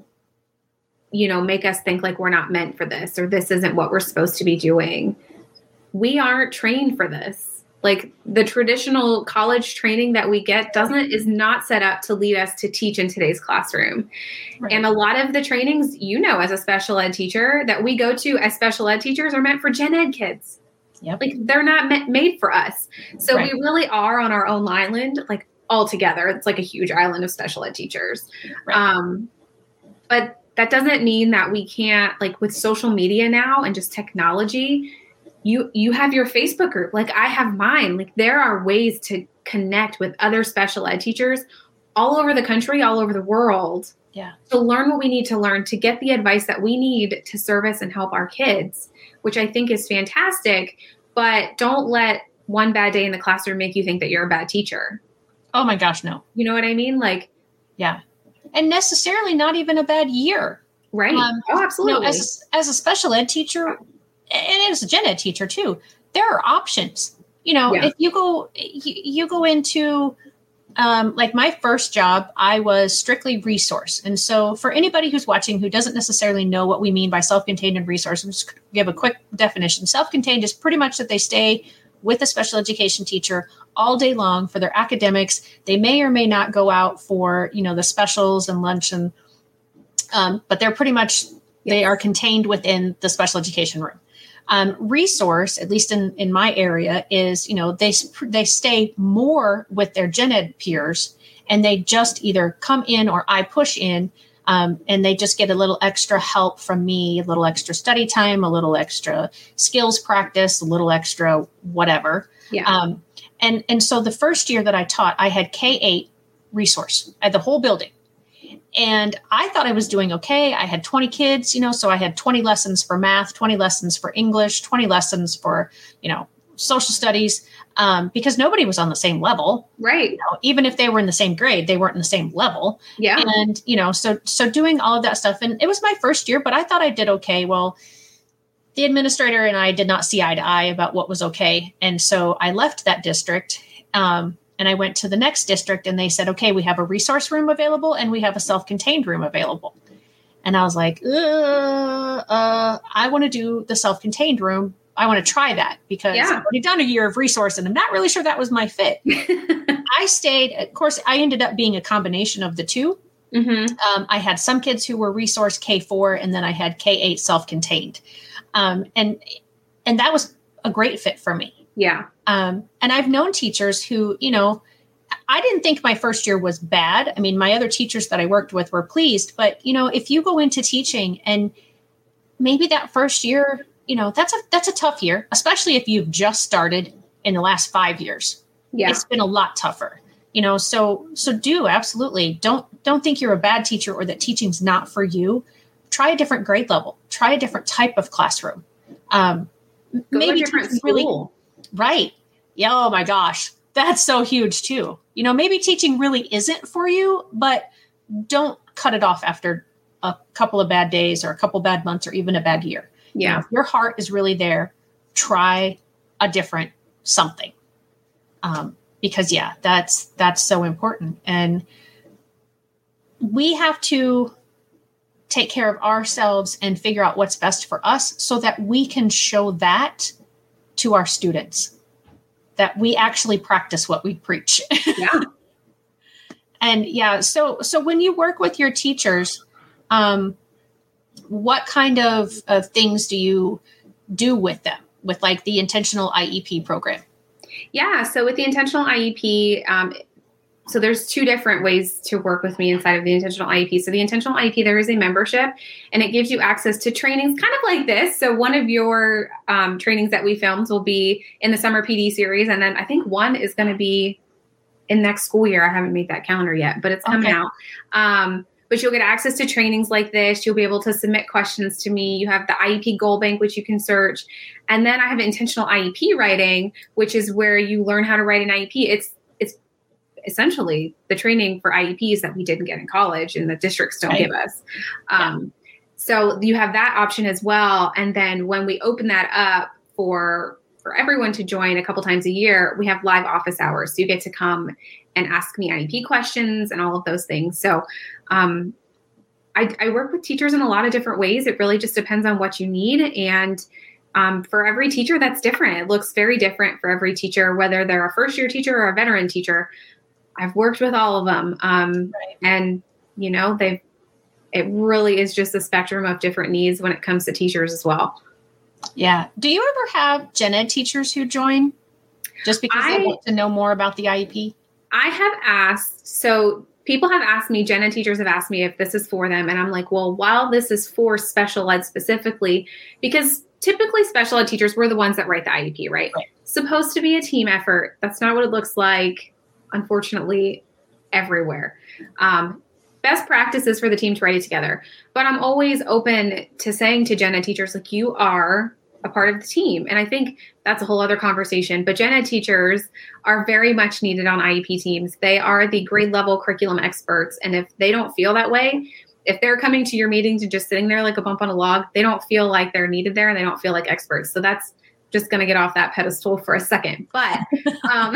[SPEAKER 2] you know, make us think like we're not meant for this, or this isn't what we're supposed to be doing. We aren't trained for this. Like the traditional college training that we get doesn't, is not set up to lead us to teach in today's classroom. Right. And a lot of the trainings, you know, as a special ed teacher that we go to as special ed teachers are meant for gen ed kids.
[SPEAKER 1] Yep.
[SPEAKER 2] Like they're not meant, made for us. So
[SPEAKER 1] right.
[SPEAKER 2] we really are on our own island, like all together. It's like a huge island of special ed teachers. Right. Um, but that doesn't mean that we can't, like with social media now and just technology, You you have your Facebook group, like I have mine. Like there are ways to connect with other special ed teachers all over the country, all over the world.
[SPEAKER 1] Yeah.
[SPEAKER 2] To learn what we need to learn, to get the advice that we need to service and help our kids, which I think is fantastic. But don't let one bad day in the classroom make you think that you're a bad teacher.
[SPEAKER 1] Oh my gosh, no.
[SPEAKER 2] You know what I mean? Like,
[SPEAKER 1] yeah. And necessarily not even a bad year.
[SPEAKER 2] Right. Um, oh, absolutely.
[SPEAKER 1] You know, as, as a special ed teacher, and as a gen ed teacher too, there are options. You know, yeah. if you go, you, you go into, um, like my first job, I was strictly resource. And so for anybody who's watching who doesn't necessarily know what we mean by self-contained and resource, I'll just give a quick definition. Self-contained is pretty much that they stay with a special education teacher all day long for their academics. They may or may not go out for, you know, the specials and lunch and, um, but they're pretty much, yes. they are contained within the special education room. Um, resource, at least in, in my area, is, you know, they they stay more with their gen ed peers and they just either come in or I push in um, and they just get a little extra help from me, a little extra study time, a little extra skills practice, a little extra whatever.
[SPEAKER 2] Yeah.
[SPEAKER 1] Um, and, and so the first year that I taught, I had K eight resource at the whole building. And I thought I was doing okay. I had twenty kids, you know, so I had twenty lessons for math, twenty lessons for English, twenty lessons for, you know, social studies, um, because nobody was on the same level.
[SPEAKER 2] Right.
[SPEAKER 1] You know, even if they were in the same grade, they weren't in the same level.
[SPEAKER 2] Yeah.
[SPEAKER 1] And, you know, so, so doing all of that stuff. And it was my first year, but I thought I did okay. Well, the administrator and I did not see eye to eye about what was okay. And so I left that district um, and I went to the next district and they said, okay, we have a resource room available and we have a self-contained room available. And I was like, uh, uh, I want to do the self-contained room. I want to try that because yeah. I've already done a year of resource and I'm not really sure that was my fit. I stayed, of course, I ended up being a combination of the two. Mm-hmm. Um, I had some kids who were resource K four and then I had K eight self-contained. Um, and, and that was a great fit for me.
[SPEAKER 2] Yeah.
[SPEAKER 1] Um, and I've known teachers who, you know, I didn't think my first year was bad. I mean, my other teachers that I worked with were pleased, but you know, if you go into teaching and maybe that first year, you know, that's a, that's a tough year, especially if you've just started in the last five years. Yeah. It's been a lot tougher, you know, so, so do absolutely don't, don't think you're a bad teacher or that teaching's not for you. Try a different grade level, try a different type of classroom. Um,
[SPEAKER 2] Go maybe different school.
[SPEAKER 1] Really, right. Yeah. Oh my gosh. That's so huge too. You know, maybe teaching really isn't for you, but don't cut it off after a couple of bad days or a couple bad months or even a bad year.
[SPEAKER 2] Yeah.
[SPEAKER 1] You know, if your heart is really there, try a different something. Um, because yeah, that's, that's so important. And we have to take care of ourselves and figure out what's best for us so that we can show that to our students, that we actually practice what we preach.
[SPEAKER 2] Yeah.
[SPEAKER 1] And yeah, so, so when you work with your teachers, um, what kind of, of things do you do with them with like the intentional I E P program?
[SPEAKER 2] Yeah. So with the intentional I E P, um, so there's two different ways to work with me inside of the intentional I E P. So the intentional I E P, there is a membership and it gives you access to trainings kind of like this. So one of your um, trainings that we filmed will be in the summer P D series. And then I think one is going to be in next school year. I haven't made that calendar yet, but it's coming okay. out. Um, but you'll get access to trainings like this. You'll be able to submit questions to me. You have the I E P Goal Bank, which you can search. And then I have intentional I E P writing, which is where you learn how to write an I E P. It's essentially the training for I E Ps that we didn't get in college and the districts don't right. give us. Um, yeah. So you have that option as well. And then when we open that up for, for everyone to join a couple times a year, we have live office hours. So you get to come and ask me I E P questions and all of those things. So um, I, I work with teachers in a lot of different ways. It really just depends on what you need. And um, for every teacher, that's different. It looks very different for every teacher, whether they're a first year teacher or a veteran teacher. I've worked with all of them. Um, right. And, you know, they it really is just a spectrum of different needs when it comes to teachers as well.
[SPEAKER 1] Yeah. Do you ever have gen ed teachers who join just because I, they want to know more about the I E P?
[SPEAKER 2] I have asked. So people have asked me, gen ed teachers have asked me if this is for them. And I'm like, well, while this is for special ed specifically, because typically special ed teachers, we're the ones that write the I E P, right? right. Supposed to be a team effort. That's not what it looks like. Unfortunately, everywhere. Um, best practice is for the team to write it together. But I'm always open to saying to gen ed teachers, like, you are a part of the team. And I think that's a whole other conversation. But gen ed teachers are very much needed on I E P teams. They are the grade level curriculum experts. And if they don't feel that way, if they're coming to your meetings and just sitting there like a bump on a log, they don't feel like they're needed there and they don't feel like experts. So that's just going to get off that pedestal for a second. But um,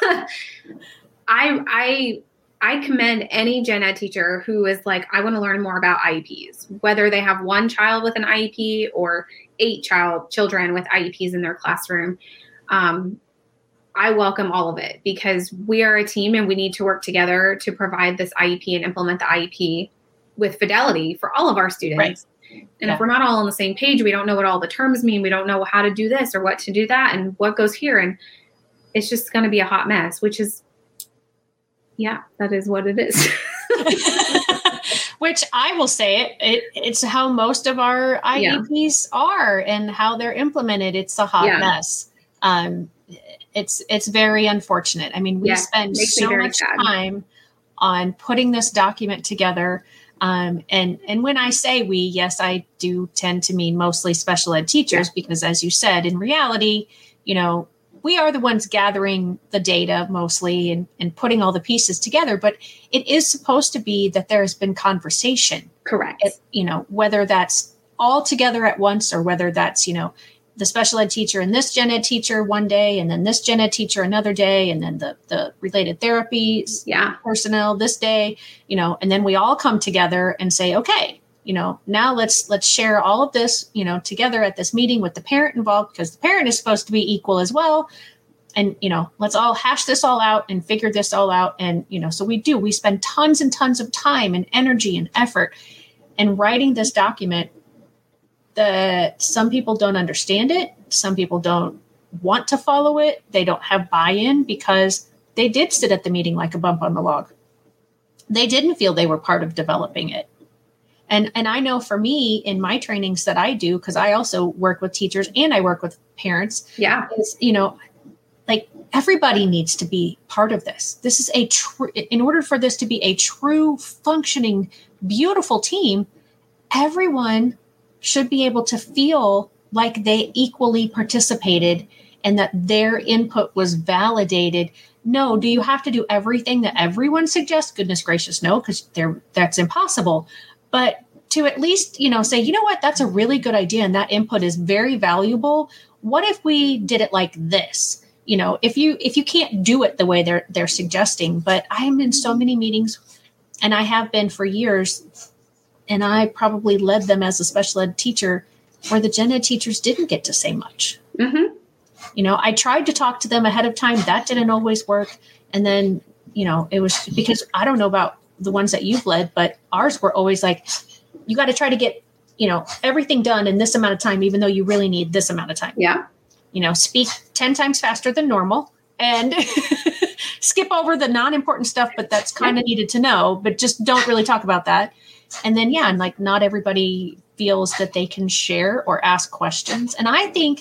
[SPEAKER 2] I, I, I commend any gen ed teacher who is like, I want to learn more about I E Ps, whether they have one child with an I E P or eight child children with I E Ps in their classroom. Um, I welcome all of it because we are a team and we need to work together to provide this I E P and implement the I E P with fidelity for all of our students. Right. And yeah. if we're not all on the same page, we don't know what all the terms mean. We don't know how to do this or what to do that and what goes here. And it's just going to be a hot mess, which is, yeah, that is what it is.
[SPEAKER 1] Which I will say it, it it's how most of our I E Ps yeah. are and how they're implemented. It's a hot yeah. mess. Um, it's, it's very unfortunate. I mean, we yeah, spend so much sad. time on putting this document together. Um, and, and when I say we, yes, I do tend to mean mostly special ed teachers, yeah. because as you said, in reality, you know, we are the ones gathering the data mostly and, and putting all the pieces together, but it is supposed to be that there has been conversation.
[SPEAKER 2] Correct.
[SPEAKER 1] It, you know, whether that's all together at once, or whether that's, you know, the special ed teacher and this gen ed teacher one day, and then this gen ed teacher another day, and then the, the related therapy
[SPEAKER 2] yeah.
[SPEAKER 1] personnel this day, you know, and then we all come together and say, okay, you know, now let's, let's share all of this, you know, together at this meeting with the parent involved, because the parent is supposed to be equal as well. And, you know, let's all hash this all out and figure this all out. And, you know, so we do, we spend tons and tons of time and energy and effort in writing this document that some people don't understand it. Some people don't want to follow it. They don't have buy-in because they did sit at the meeting like a bump on the log. They didn't feel they were part of developing it. And and I know for me in my trainings that I do, because I also work with teachers and I work with parents.
[SPEAKER 2] Yeah.
[SPEAKER 1] Is, you know, like everybody needs to be part of this. This is a true, in order for this to be a true functioning, beautiful team, everyone should be able to feel like they equally participated and that their input was validated. No, do you have to do everything that everyone suggests? Goodness gracious, no, because they're that's impossible. But to at least, you know, say, you know what, that's a really good idea and that input is very valuable. What if we did it like this? You know, if you if you can't do it the way they're they're suggesting, but I'm in so many meetings, and I have been for years, and I probably led them as a special ed teacher where the gen ed teachers didn't get to say much.
[SPEAKER 2] Mm-hmm.
[SPEAKER 1] You know, I tried to talk to them ahead of time. That didn't always work. And then, you know, it was because I don't know about the ones that you've led, but ours were always like, you got to try to get, you know, everything done in this amount of time, even though you really need this amount of time.
[SPEAKER 2] Yeah.
[SPEAKER 1] You know, speak ten times faster than normal and skip over the non-important stuff, but that's kind of yeah. needed to know, but just don't really talk about that. And then, yeah, and like not everybody feels that they can share or ask questions. And I think,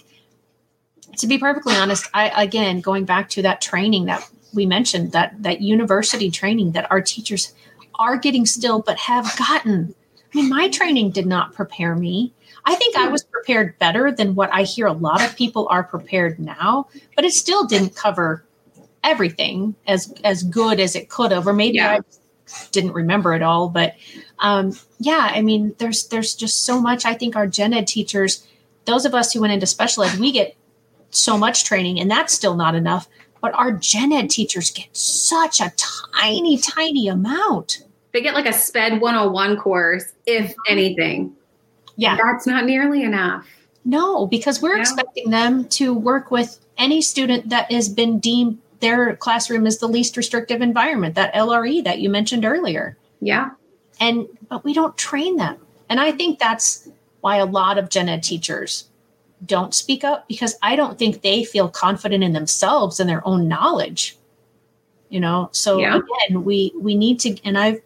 [SPEAKER 1] to be perfectly honest, I, again, going back to that training that we mentioned, that, that university training that our teachers are getting still, but have gotten. I mean, my training did not prepare me. I think I was prepared better than what I hear a lot of people are prepared now, but it still didn't cover everything as, as good as it could have, or maybe yeah. I didn't remember it all. But um, yeah, I mean, there's, there's just so much. I think our gen ed teachers, those of us who went into special ed, we get so much training and that's still not enough, but our gen ed teachers get such a tiny, tiny amount.
[SPEAKER 2] They get like a SPED one oh one course, if anything.
[SPEAKER 1] Yeah.
[SPEAKER 2] That's not nearly enough.
[SPEAKER 1] No, because we're yeah. expecting them to work with any student that has been deemed their classroom is the least restrictive environment, that L R E that you mentioned earlier.
[SPEAKER 2] Yeah.
[SPEAKER 1] And, but we don't train them. And I think that's why a lot of gen ed teachers don't speak up, because I don't think they feel confident in themselves and their own knowledge, you know? So yeah. again, we, we need to, and I've,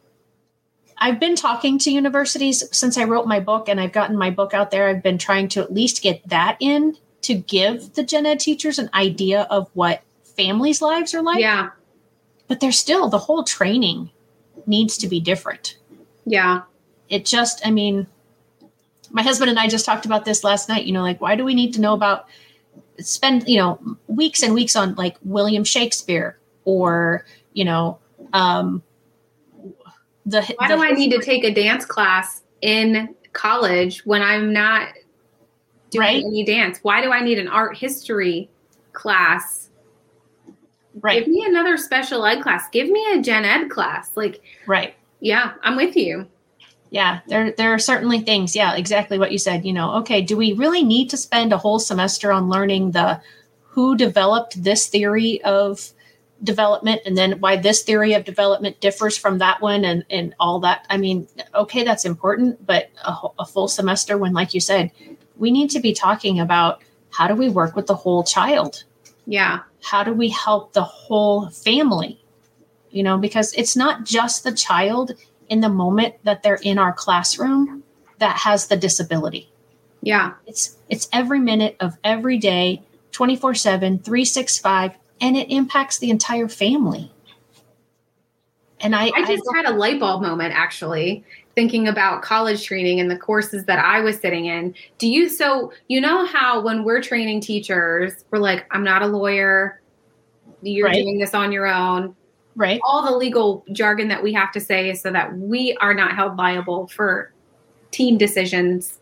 [SPEAKER 1] I've been talking to universities since I wrote my book and I've gotten my book out there. I've been trying to at least get that in to give the gen ed teachers an idea of what families' lives are like.
[SPEAKER 2] Yeah.
[SPEAKER 1] But there's still, the whole training needs to be different.
[SPEAKER 2] Yeah.
[SPEAKER 1] It just, I mean, my husband and I just talked about this last night, you know, like, why do we need to know about, spend, you know, weeks and weeks on like William Shakespeare or, you know, um, the,
[SPEAKER 2] why
[SPEAKER 1] the
[SPEAKER 2] do I need to take a dance class in college when I'm not doing right? any dance? Why do I need an art history class?
[SPEAKER 1] Right.
[SPEAKER 2] Give me another special ed class. Give me a gen ed class. Like,
[SPEAKER 1] right.
[SPEAKER 2] Yeah, I'm with you.
[SPEAKER 1] Yeah, there there are certainly things. Yeah, exactly what you said. You know, okay, do we really need to spend a whole semester on learning the who developed this theory of development and then why this theory of development differs from that one and, and all that? I mean, okay, that's important, but a, a full semester when, like you said, we need to be talking about how do we work with the whole child?
[SPEAKER 2] Yeah.
[SPEAKER 1] How do we help the whole family? You know, because it's not just the child in the moment that they're in our classroom that has the disability.
[SPEAKER 2] Yeah.
[SPEAKER 1] It's it's every minute of every day, twenty-four seven, three sixty-five, and it impacts the entire family. And I,
[SPEAKER 2] I just I, had a light bulb moment, actually, thinking about college training and the courses that I was sitting in. Do you, so you know how when we're training teachers, we're like, I'm not a lawyer. You're right. doing this on your own.
[SPEAKER 1] Right.
[SPEAKER 2] All the legal jargon that we have to say so that we are not held liable for team decisions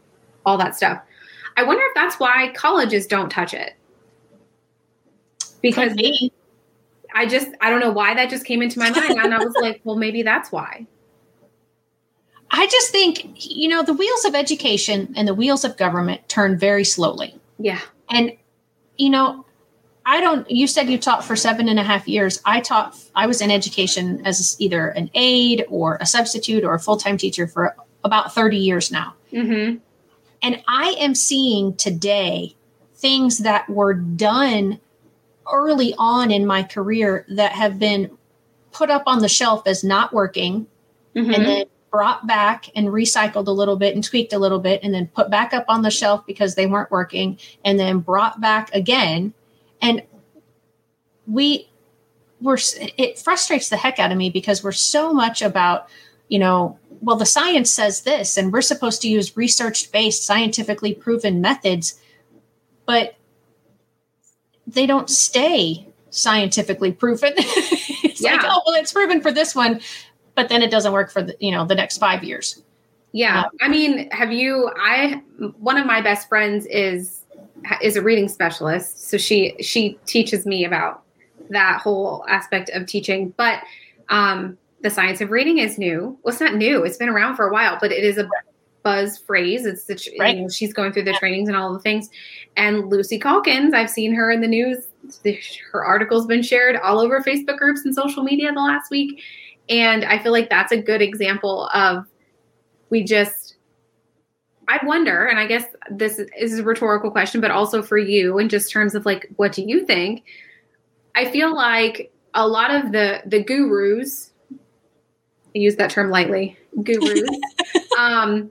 [SPEAKER 2] all that stuff. I wonder if that's why colleges don't touch it. Because
[SPEAKER 1] be.
[SPEAKER 2] I just, I don't know why that just came into my mind. And I was like, well, maybe that's why.
[SPEAKER 1] I just think, you know, the wheels of education and the wheels of government turn very slowly.
[SPEAKER 2] Yeah.
[SPEAKER 1] And, you know, I don't, you said you taught for seven and a half years. I taught, I was in education as either an aide or a substitute or a full-time teacher for about thirty years now.
[SPEAKER 2] Mm-hmm.
[SPEAKER 1] And I am seeing today things that were done early on in my career that have been put up on the shelf as not working, mm-hmm. and then brought back and recycled a little bit and tweaked a little bit and then put back up on the shelf because they weren't working and then brought back again. And we were, it frustrates the heck out of me because we're so much about, you know, well, the science says this, and we're supposed to use research-based, scientifically proven methods, but they don't stay scientifically proven. It's
[SPEAKER 2] yeah.
[SPEAKER 1] like, oh, well, it's proven for this one, but then it doesn't work for the, you know, the next five years.
[SPEAKER 2] Yeah. Um, I mean, have you, I, one of my best friends is, is a reading specialist. So she, she teaches me about that whole aspect of teaching, but, um, the science of reading is new. Well, it's not new. It's been around for a while, but it is a buzz phrase. It's the, right. you know, she's going through the trainings and all the things. And Lucy Calkins, I've seen her in the news. Her article's been shared all over Facebook groups and social media the last week. And I feel like that's a good example of we just, I wonder, and I guess this is a rhetorical question, but also for you in just terms of like, what do you think? I feel like a lot of the, the gurus, I use that term lightly, gurus, um,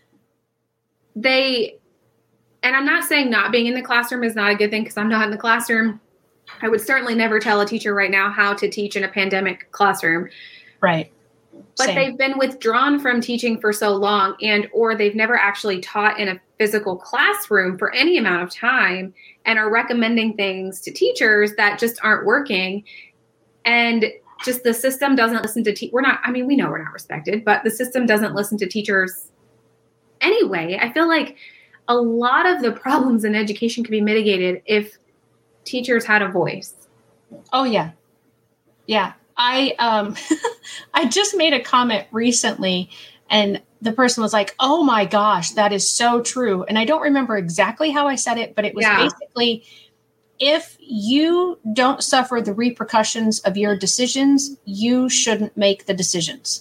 [SPEAKER 2] they, and I'm not saying not being in the classroom is not a good thing because I'm not in the classroom. I would certainly never tell a teacher right now how to teach in a pandemic classroom.
[SPEAKER 1] Right.
[SPEAKER 2] But
[SPEAKER 1] Same.
[SPEAKER 2] They've been withdrawn from teaching for so long and, or they've never actually taught in a physical classroom for any amount of time and are recommending things to teachers that just aren't working. And just the system doesn't listen to, te- we're not, I mean, we know we're not respected, but the system doesn't listen to teachers anyway. I feel like a lot of the problems in education can be mitigated if teachers had a voice.
[SPEAKER 1] Oh yeah. Yeah. I, um, I just made a comment recently and the person was like, oh my gosh, that is so true. And I don't remember exactly how I said it, but it was yeah. basically, if you don't suffer the repercussions of your decisions, you shouldn't make the decisions.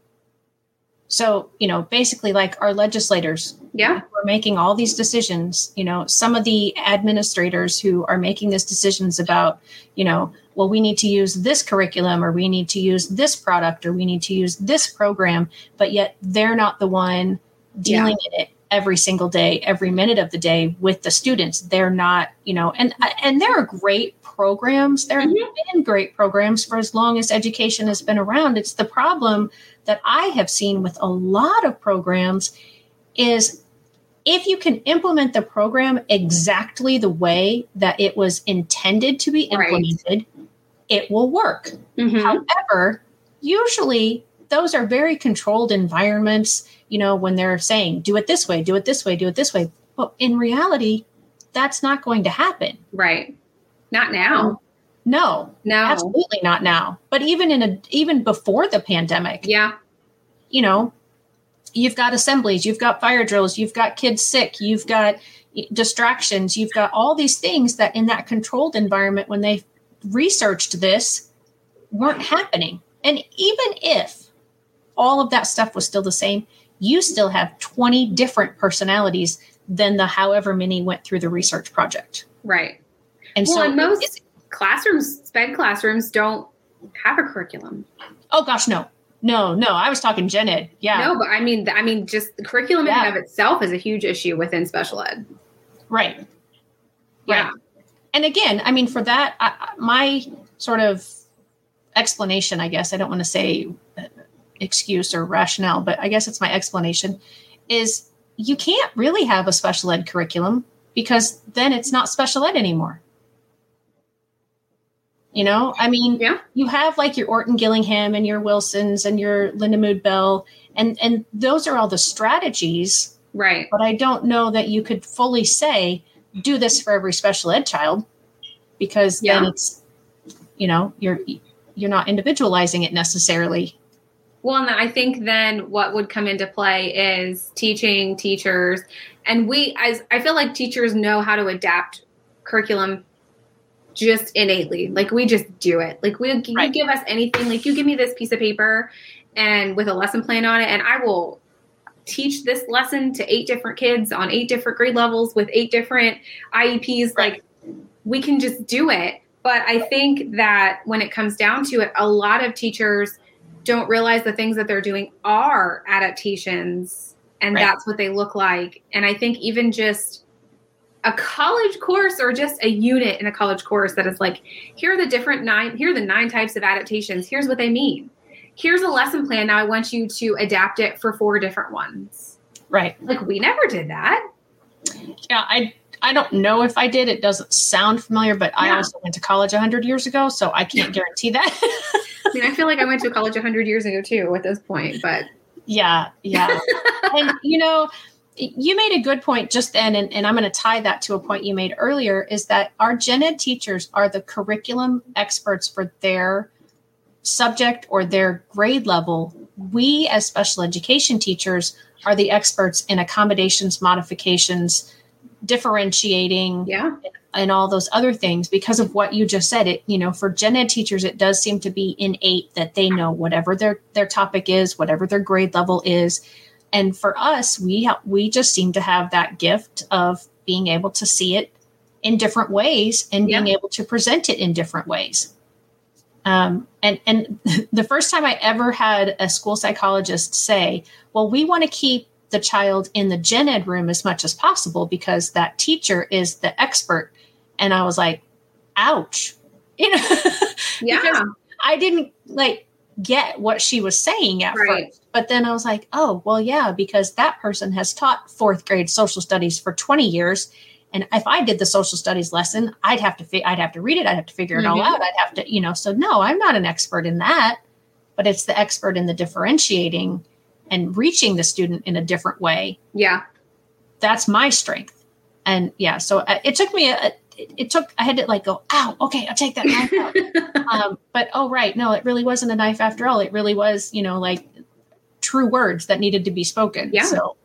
[SPEAKER 1] So, you know, basically like our legislators,
[SPEAKER 2] yeah,
[SPEAKER 1] we're making all these decisions, you know, some of the administrators who are making these decisions about, you know, well, we need to use this curriculum or we need to use this product or we need to use this program, but yet they're not the one dealing yeah. in it every single day, every minute of the day with the students. They're not, you know, and, and there are great programs. There have mm-hmm. been great programs for as long as education has been around. It's the problem that I have seen with a lot of programs is if you can implement the program exactly the way that it was intended to be implemented, right. it will work. Mm-hmm. However, usually those are very controlled environments, you know, when they're saying, do it this way, do it this way, do it this way. But in reality, that's not going to happen.
[SPEAKER 2] Right. Not now.
[SPEAKER 1] Um, no,
[SPEAKER 2] no,
[SPEAKER 1] absolutely not now. But even in a, even before the pandemic,
[SPEAKER 2] yeah,
[SPEAKER 1] you know, you've got assemblies, you've got fire drills, you've got kids sick, you've got distractions, you've got all these things that in that controlled environment, when they researched this, weren't happening. And even if all of that stuff was still the same, you still have twenty different personalities than the however many went through the research project.
[SPEAKER 2] Right.
[SPEAKER 1] And
[SPEAKER 2] well,
[SPEAKER 1] so
[SPEAKER 2] and most classrooms, sped classrooms don't have a curriculum.
[SPEAKER 1] Oh gosh, no. No, no, I was talking gen ed. Yeah.
[SPEAKER 2] No, but I mean, I mean, just the curriculum yeah. in and of itself is a huge issue within special ed.
[SPEAKER 1] Right.
[SPEAKER 2] Yeah.
[SPEAKER 1] Right. And again, I mean, for that, I, my sort of explanation, I guess, I don't want to say excuse or rationale, but I guess it's my explanation, is you can't really have a special ed curriculum because then it's not special ed anymore. You know, I mean,
[SPEAKER 2] yeah.
[SPEAKER 1] you have like your Orton Gillingham and your Wilsons and your Linda Mood Bell, and, and those are all the strategies
[SPEAKER 2] Right.
[SPEAKER 1] But I don't know that you could fully say, do this for every special ed child, because yeah. then it's, you know, you're, you're not individualizing it necessarily.
[SPEAKER 2] Well, and I think then what would come into play is teaching teachers. And we, as I feel like teachers know how to adapt curriculum just innately. Like we just do it. Like we, right. you give us anything, like you give me this piece of paper and with a lesson plan on it, and I will teach this lesson to eight different kids on eight different grade levels with eight different I E Ps. Right. Like we can just do it. But I think that when it comes down to it, a lot of teachers don't realize the things that they're doing are adaptations, and right. that's what they look like. And I think even just a college course or just a unit in a college course that is like, here are the different nine, here are the nine types of adaptations. Here's what they mean. Here's a lesson plan. Now I want you to adapt it for four different ones.
[SPEAKER 1] Right.
[SPEAKER 2] Like we never did that.
[SPEAKER 1] Yeah. I, I don't know if I did. It doesn't sound familiar, but yeah. I also went to college a hundred years ago, so I can't guarantee that.
[SPEAKER 2] I mean, I feel like I went to college a hundred years ago too at this point, but
[SPEAKER 1] yeah, yeah. And you know, you made a good point just then, and, and I'm going to tie that to a point you made earlier, is that our gen ed teachers are the curriculum experts for their subject or their grade level. We as special education teachers are the experts in accommodations, modifications, differentiating,
[SPEAKER 2] yeah,
[SPEAKER 1] and, and all those other things. Because of what you just said, it, you know, for gen ed teachers, it does seem to be innate that they know whatever their, their topic is, whatever their grade level is. And for us, we ha- we just seem to have that gift of being able to see it in different ways and being yeah. able to present it in different ways. Um, and, and the first time I ever had a school psychologist say, well, we want to keep the child in the gen ed room as much as possible because that teacher is the expert. And I was like, ouch, you know,
[SPEAKER 2] yeah.
[SPEAKER 1] because I didn't like get what she was saying at
[SPEAKER 2] right.
[SPEAKER 1] first. But then I was like, oh, well, yeah, because that person has taught fourth grade social studies for twenty years. And if I did the social studies lesson, I'd have to, fi- I'd have to read it. I'd have to figure mm-hmm. it all out. I'd have to, you know, so no, I'm not an expert in that, but it's the expert in the differentiating and reaching the student in a different way.
[SPEAKER 2] Yeah.
[SPEAKER 1] That's my strength. And yeah, so uh, it took me, a, it, it took, I had to like go, ow, okay, I'll take that knife out. um, but, oh, right. No, it really wasn't a knife after all. It really was, you know, like true words that needed to be spoken.
[SPEAKER 2] Yeah.
[SPEAKER 1] So,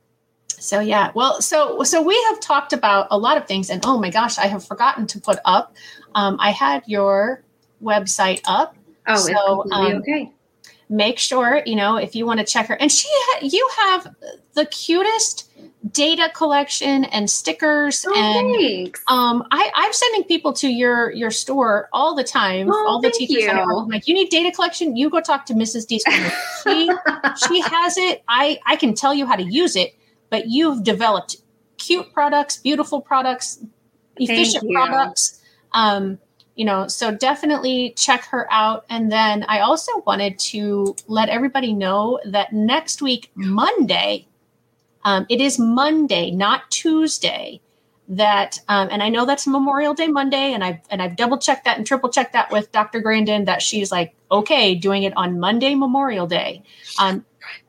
[SPEAKER 1] so yeah, well, so, so we have talked about a lot of things, and oh my gosh, I have forgotten to put up, um, I had your website up.
[SPEAKER 2] Oh,
[SPEAKER 1] so,
[SPEAKER 2] it's completely
[SPEAKER 1] um,
[SPEAKER 2] okay.
[SPEAKER 1] Make sure, you know, if you want to check her, and she, ha- you have the cutest data collection and stickers.
[SPEAKER 2] Oh,
[SPEAKER 1] and
[SPEAKER 2] thanks.
[SPEAKER 1] um, I, I'm sending people to your, your store all the time.
[SPEAKER 2] Oh,
[SPEAKER 1] all the
[SPEAKER 2] thank
[SPEAKER 1] teachers.
[SPEAKER 2] you.
[SPEAKER 1] I work, I'm like, you need data collection. You go talk to Missus Deesman. She, she has it. I, I can tell you how to use it, but you've developed cute products, beautiful products, efficient products. Um, You know, so definitely check her out. And then I also wanted to let everybody know that next week, Monday, um, it is Monday, not Tuesday, that, um, and I know that's Memorial Day Monday, and I've, and I've double checked that and triple checked that with Doctor Grandin, that she's like, okay, doing it on Monday, Memorial Day. Um,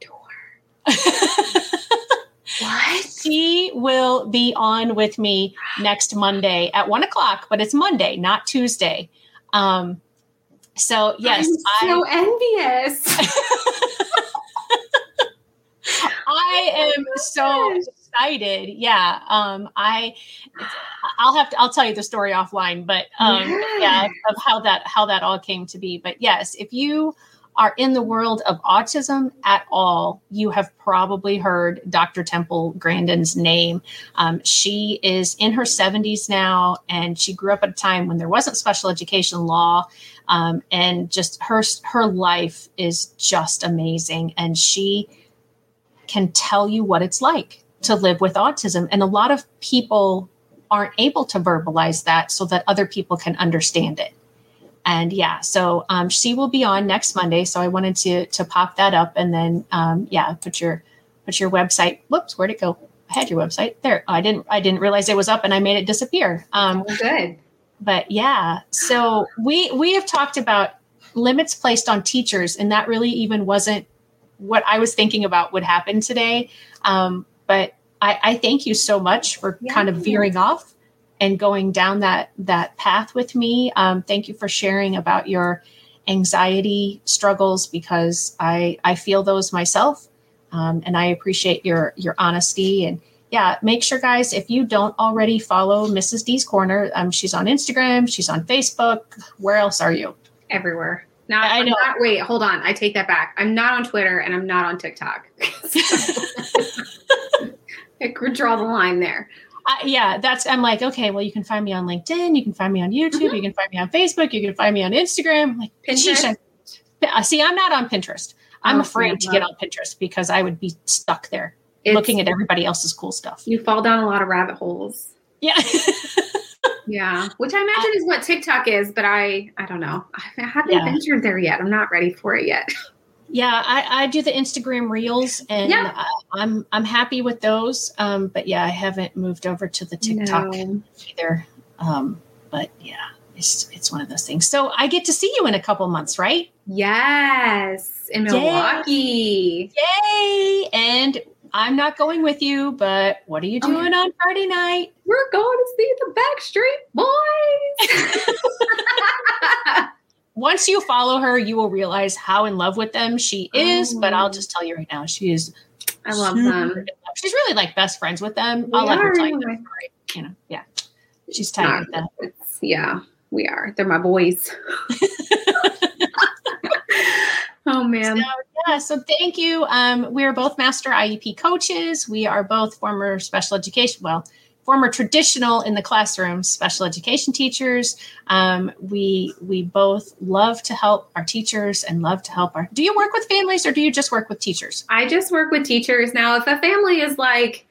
[SPEAKER 2] What?
[SPEAKER 1] She will be on with me next Monday at one o'clock, but it's Monday, not Tuesday. Um, so yes,
[SPEAKER 2] I'm so I, envious.
[SPEAKER 1] I am so excited. Yeah. Um, I, I'll have to, I'll tell you the story offline, but, um, yeah. yeah, of how that, how that all came to be. But yes, if you are in the world of autism at all, you have probably heard Doctor Temple Grandin's name. Um, she is in her seventies now, and she grew up at a time when there wasn't special education law. Um, and just her, her life is just amazing. And she can tell you what it's like to live with autism. And a lot of people aren't able to verbalize that so that other people can understand it. And yeah, so um, she will be on next Monday. So I wanted to to pop that up, and then um, yeah, put your put your website. Whoops, where'd it go? I had your website there. Oh, I didn't I didn't realize it was up, and I made it disappear. Um,
[SPEAKER 2] oh, good.
[SPEAKER 1] But yeah, so we we have talked about limits placed on teachers, and that really even wasn't what I was thinking about would happen today. Um, but I, I thank you so much for yeah. kind of veering off and going down that, that path with me. Um, thank you for sharing about your anxiety struggles, because I, I feel those myself. Um, and I appreciate your, your honesty. And yeah, make sure, guys, if you don't already follow Missus D's Corner, um, she's on Instagram, she's on Facebook. Where else are you?
[SPEAKER 2] Everywhere. Not, I know. Not, wait, hold on. I take that back. I'm not on Twitter and I'm not on TikTok. I could draw the line there.
[SPEAKER 1] Uh, yeah, that's, I'm like, okay, well, you can find me on LinkedIn. You can find me on YouTube. Mm-hmm. You can find me on Facebook. You can find me on Instagram. I'm like, Pinterest. I, see, I'm not on Pinterest. I'm oh, afraid to get on Pinterest because I would be stuck there it's, looking at everybody else's cool stuff.
[SPEAKER 2] You fall down a lot of rabbit holes.
[SPEAKER 1] Yeah.
[SPEAKER 2] Yeah, which I imagine is what TikTok is, but I, I don't know. I haven't yeah. ventured there yet. I'm not ready for it yet.
[SPEAKER 1] Yeah, I, I do the Instagram Reels, and yeah. I, I'm I'm happy with those. Um, but yeah, I haven't moved over to the TikTok no. either. Um, but yeah, it's it's one of those things. So I get to see you in a couple months, right?
[SPEAKER 2] Yes, in Milwaukee.
[SPEAKER 1] Yay! Yay! And I'm not going with you, but what are you doing okay. on Friday night?
[SPEAKER 2] We're going to see the Backstreet Boys.
[SPEAKER 1] Once you follow her, you will realize how in love with them she is. Oh. But I'll just tell you right now, she is.
[SPEAKER 2] I love them.
[SPEAKER 1] She's really like best friends with them. We I'll let her tell you that story. You know, yeah, she's tight with them.
[SPEAKER 2] It's, yeah, we are. They're my boys. Oh man.
[SPEAKER 1] So, yeah. So thank you. Um, we are both master I E P coaches. We are both former special education, well, former traditional in the classroom special education teachers. Um, we we both love to help our teachers and love to help our. Do you work with families or do you just work with teachers?
[SPEAKER 2] I just work with teachers. Now, if a family is like,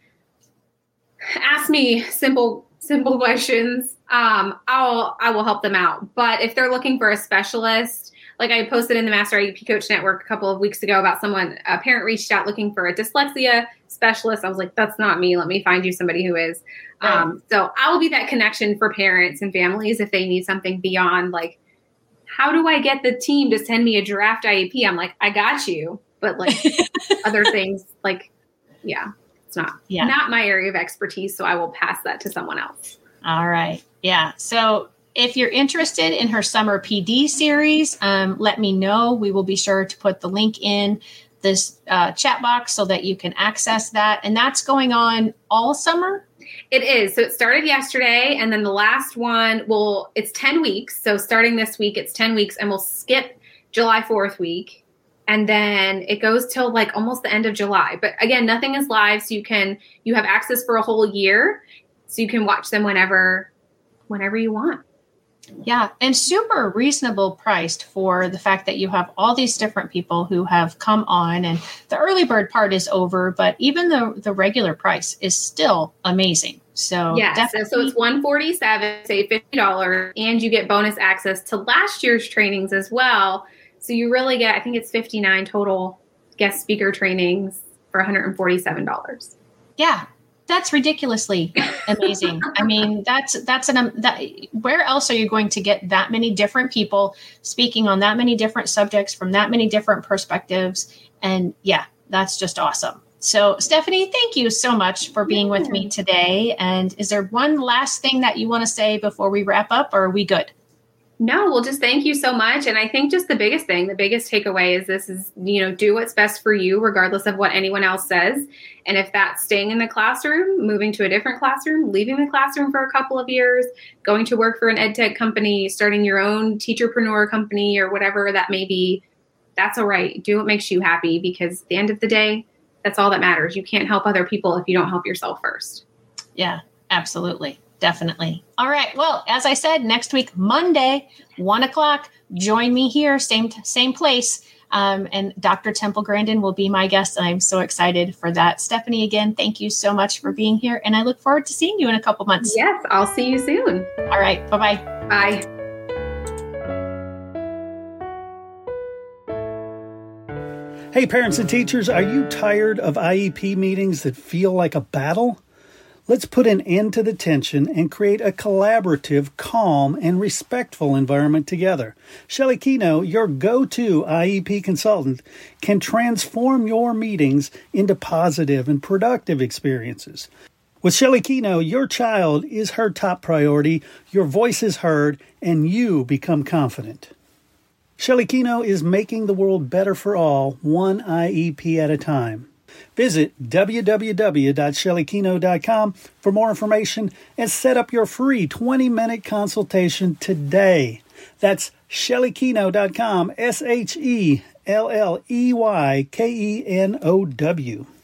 [SPEAKER 2] ask me simple simple questions, um, I'll I will help them out. But if they're looking for a specialist. Like I posted in the Master I E P Coach Network a couple of weeks ago about someone, a parent reached out looking for a dyslexia specialist. I was like, that's not me. Let me find you somebody who is. Right. Um, so I will be that connection for parents and families if they need something beyond like, how do I get the team to send me a draft I E P? I'm like, I got you. But like other things, like, yeah, it's not, yeah. not my area of expertise. So I will pass that to someone else.
[SPEAKER 1] All right. Yeah. So if you're interested in her summer P D series, um, let me know. We will be sure to put the link in this uh, chat box so that you can access that. And that's going on all summer?
[SPEAKER 2] It is. So it started yesterday. And then the last one, will it's ten weeks. So starting this week, it's ten weeks. And we'll skip July fourth week. And then it goes till like almost the end of July. But again, nothing is live. So you can, you have access for a whole year. So you can watch them whenever, whenever you want.
[SPEAKER 1] Yeah. And super reasonable priced for the fact that you have all these different people who have come on, and the early bird part is over, but even the, the regular price is still amazing. So
[SPEAKER 2] yeah, so, so it's one hundred forty-seven dollars, say fifty dollars, and you get bonus access to last year's trainings as well. So you really get, I think it's fifty-nine total guest speaker trainings for one hundred forty-seven dollars.
[SPEAKER 1] Yeah. That's ridiculously amazing. I mean, that's that's an um, that. Where else are you going to get that many different people speaking on that many different subjects from that many different perspectives? And yeah, that's just awesome. So, Stephanie, thank you so much for being with me today. And is there one last thing that you want to say before we wrap up, or are we good?
[SPEAKER 2] No, well, just thank you so much. And I think just the biggest thing, the biggest takeaway is this is, you know, do what's best for you, regardless of what anyone else says. And if that's staying in the classroom, moving to a different classroom, leaving the classroom for a couple of years, going to work for an ed tech company, starting your own teacherpreneur company or whatever that may be, that's all right. Do what makes you happy, because at the end of the day, that's all that matters. You can't help other people if you don't help yourself first.
[SPEAKER 1] Yeah, absolutely. Definitely. All right. Well, as I said, next week, Monday, one o'clock, join me here, same same place. Um, and Doctor Temple Grandin will be my guest. And I'm so excited for that. Stephanie, again, thank you so much for being here. And I look forward to seeing you in a couple months.
[SPEAKER 2] Yes, I'll see you soon.
[SPEAKER 1] All right. Bye-bye.
[SPEAKER 2] Bye.
[SPEAKER 3] Hey, parents and teachers, are you tired of I E P meetings that feel like a battle? Let's put an end to the tension and create a collaborative, calm, and respectful environment together. Shelley Keno, your go-to I E P consultant, can transform your meetings into positive and productive experiences. With Shelley Keno, your child is her top priority, your voice is heard, and you become confident. Shelley Keno is making the world better for all, one I E P at a time. Visit w w w dot shelley keno dot com for more information and set up your free twenty-minute consultation today. That's shelley keno dot com, S H E L L E Y K E N O W.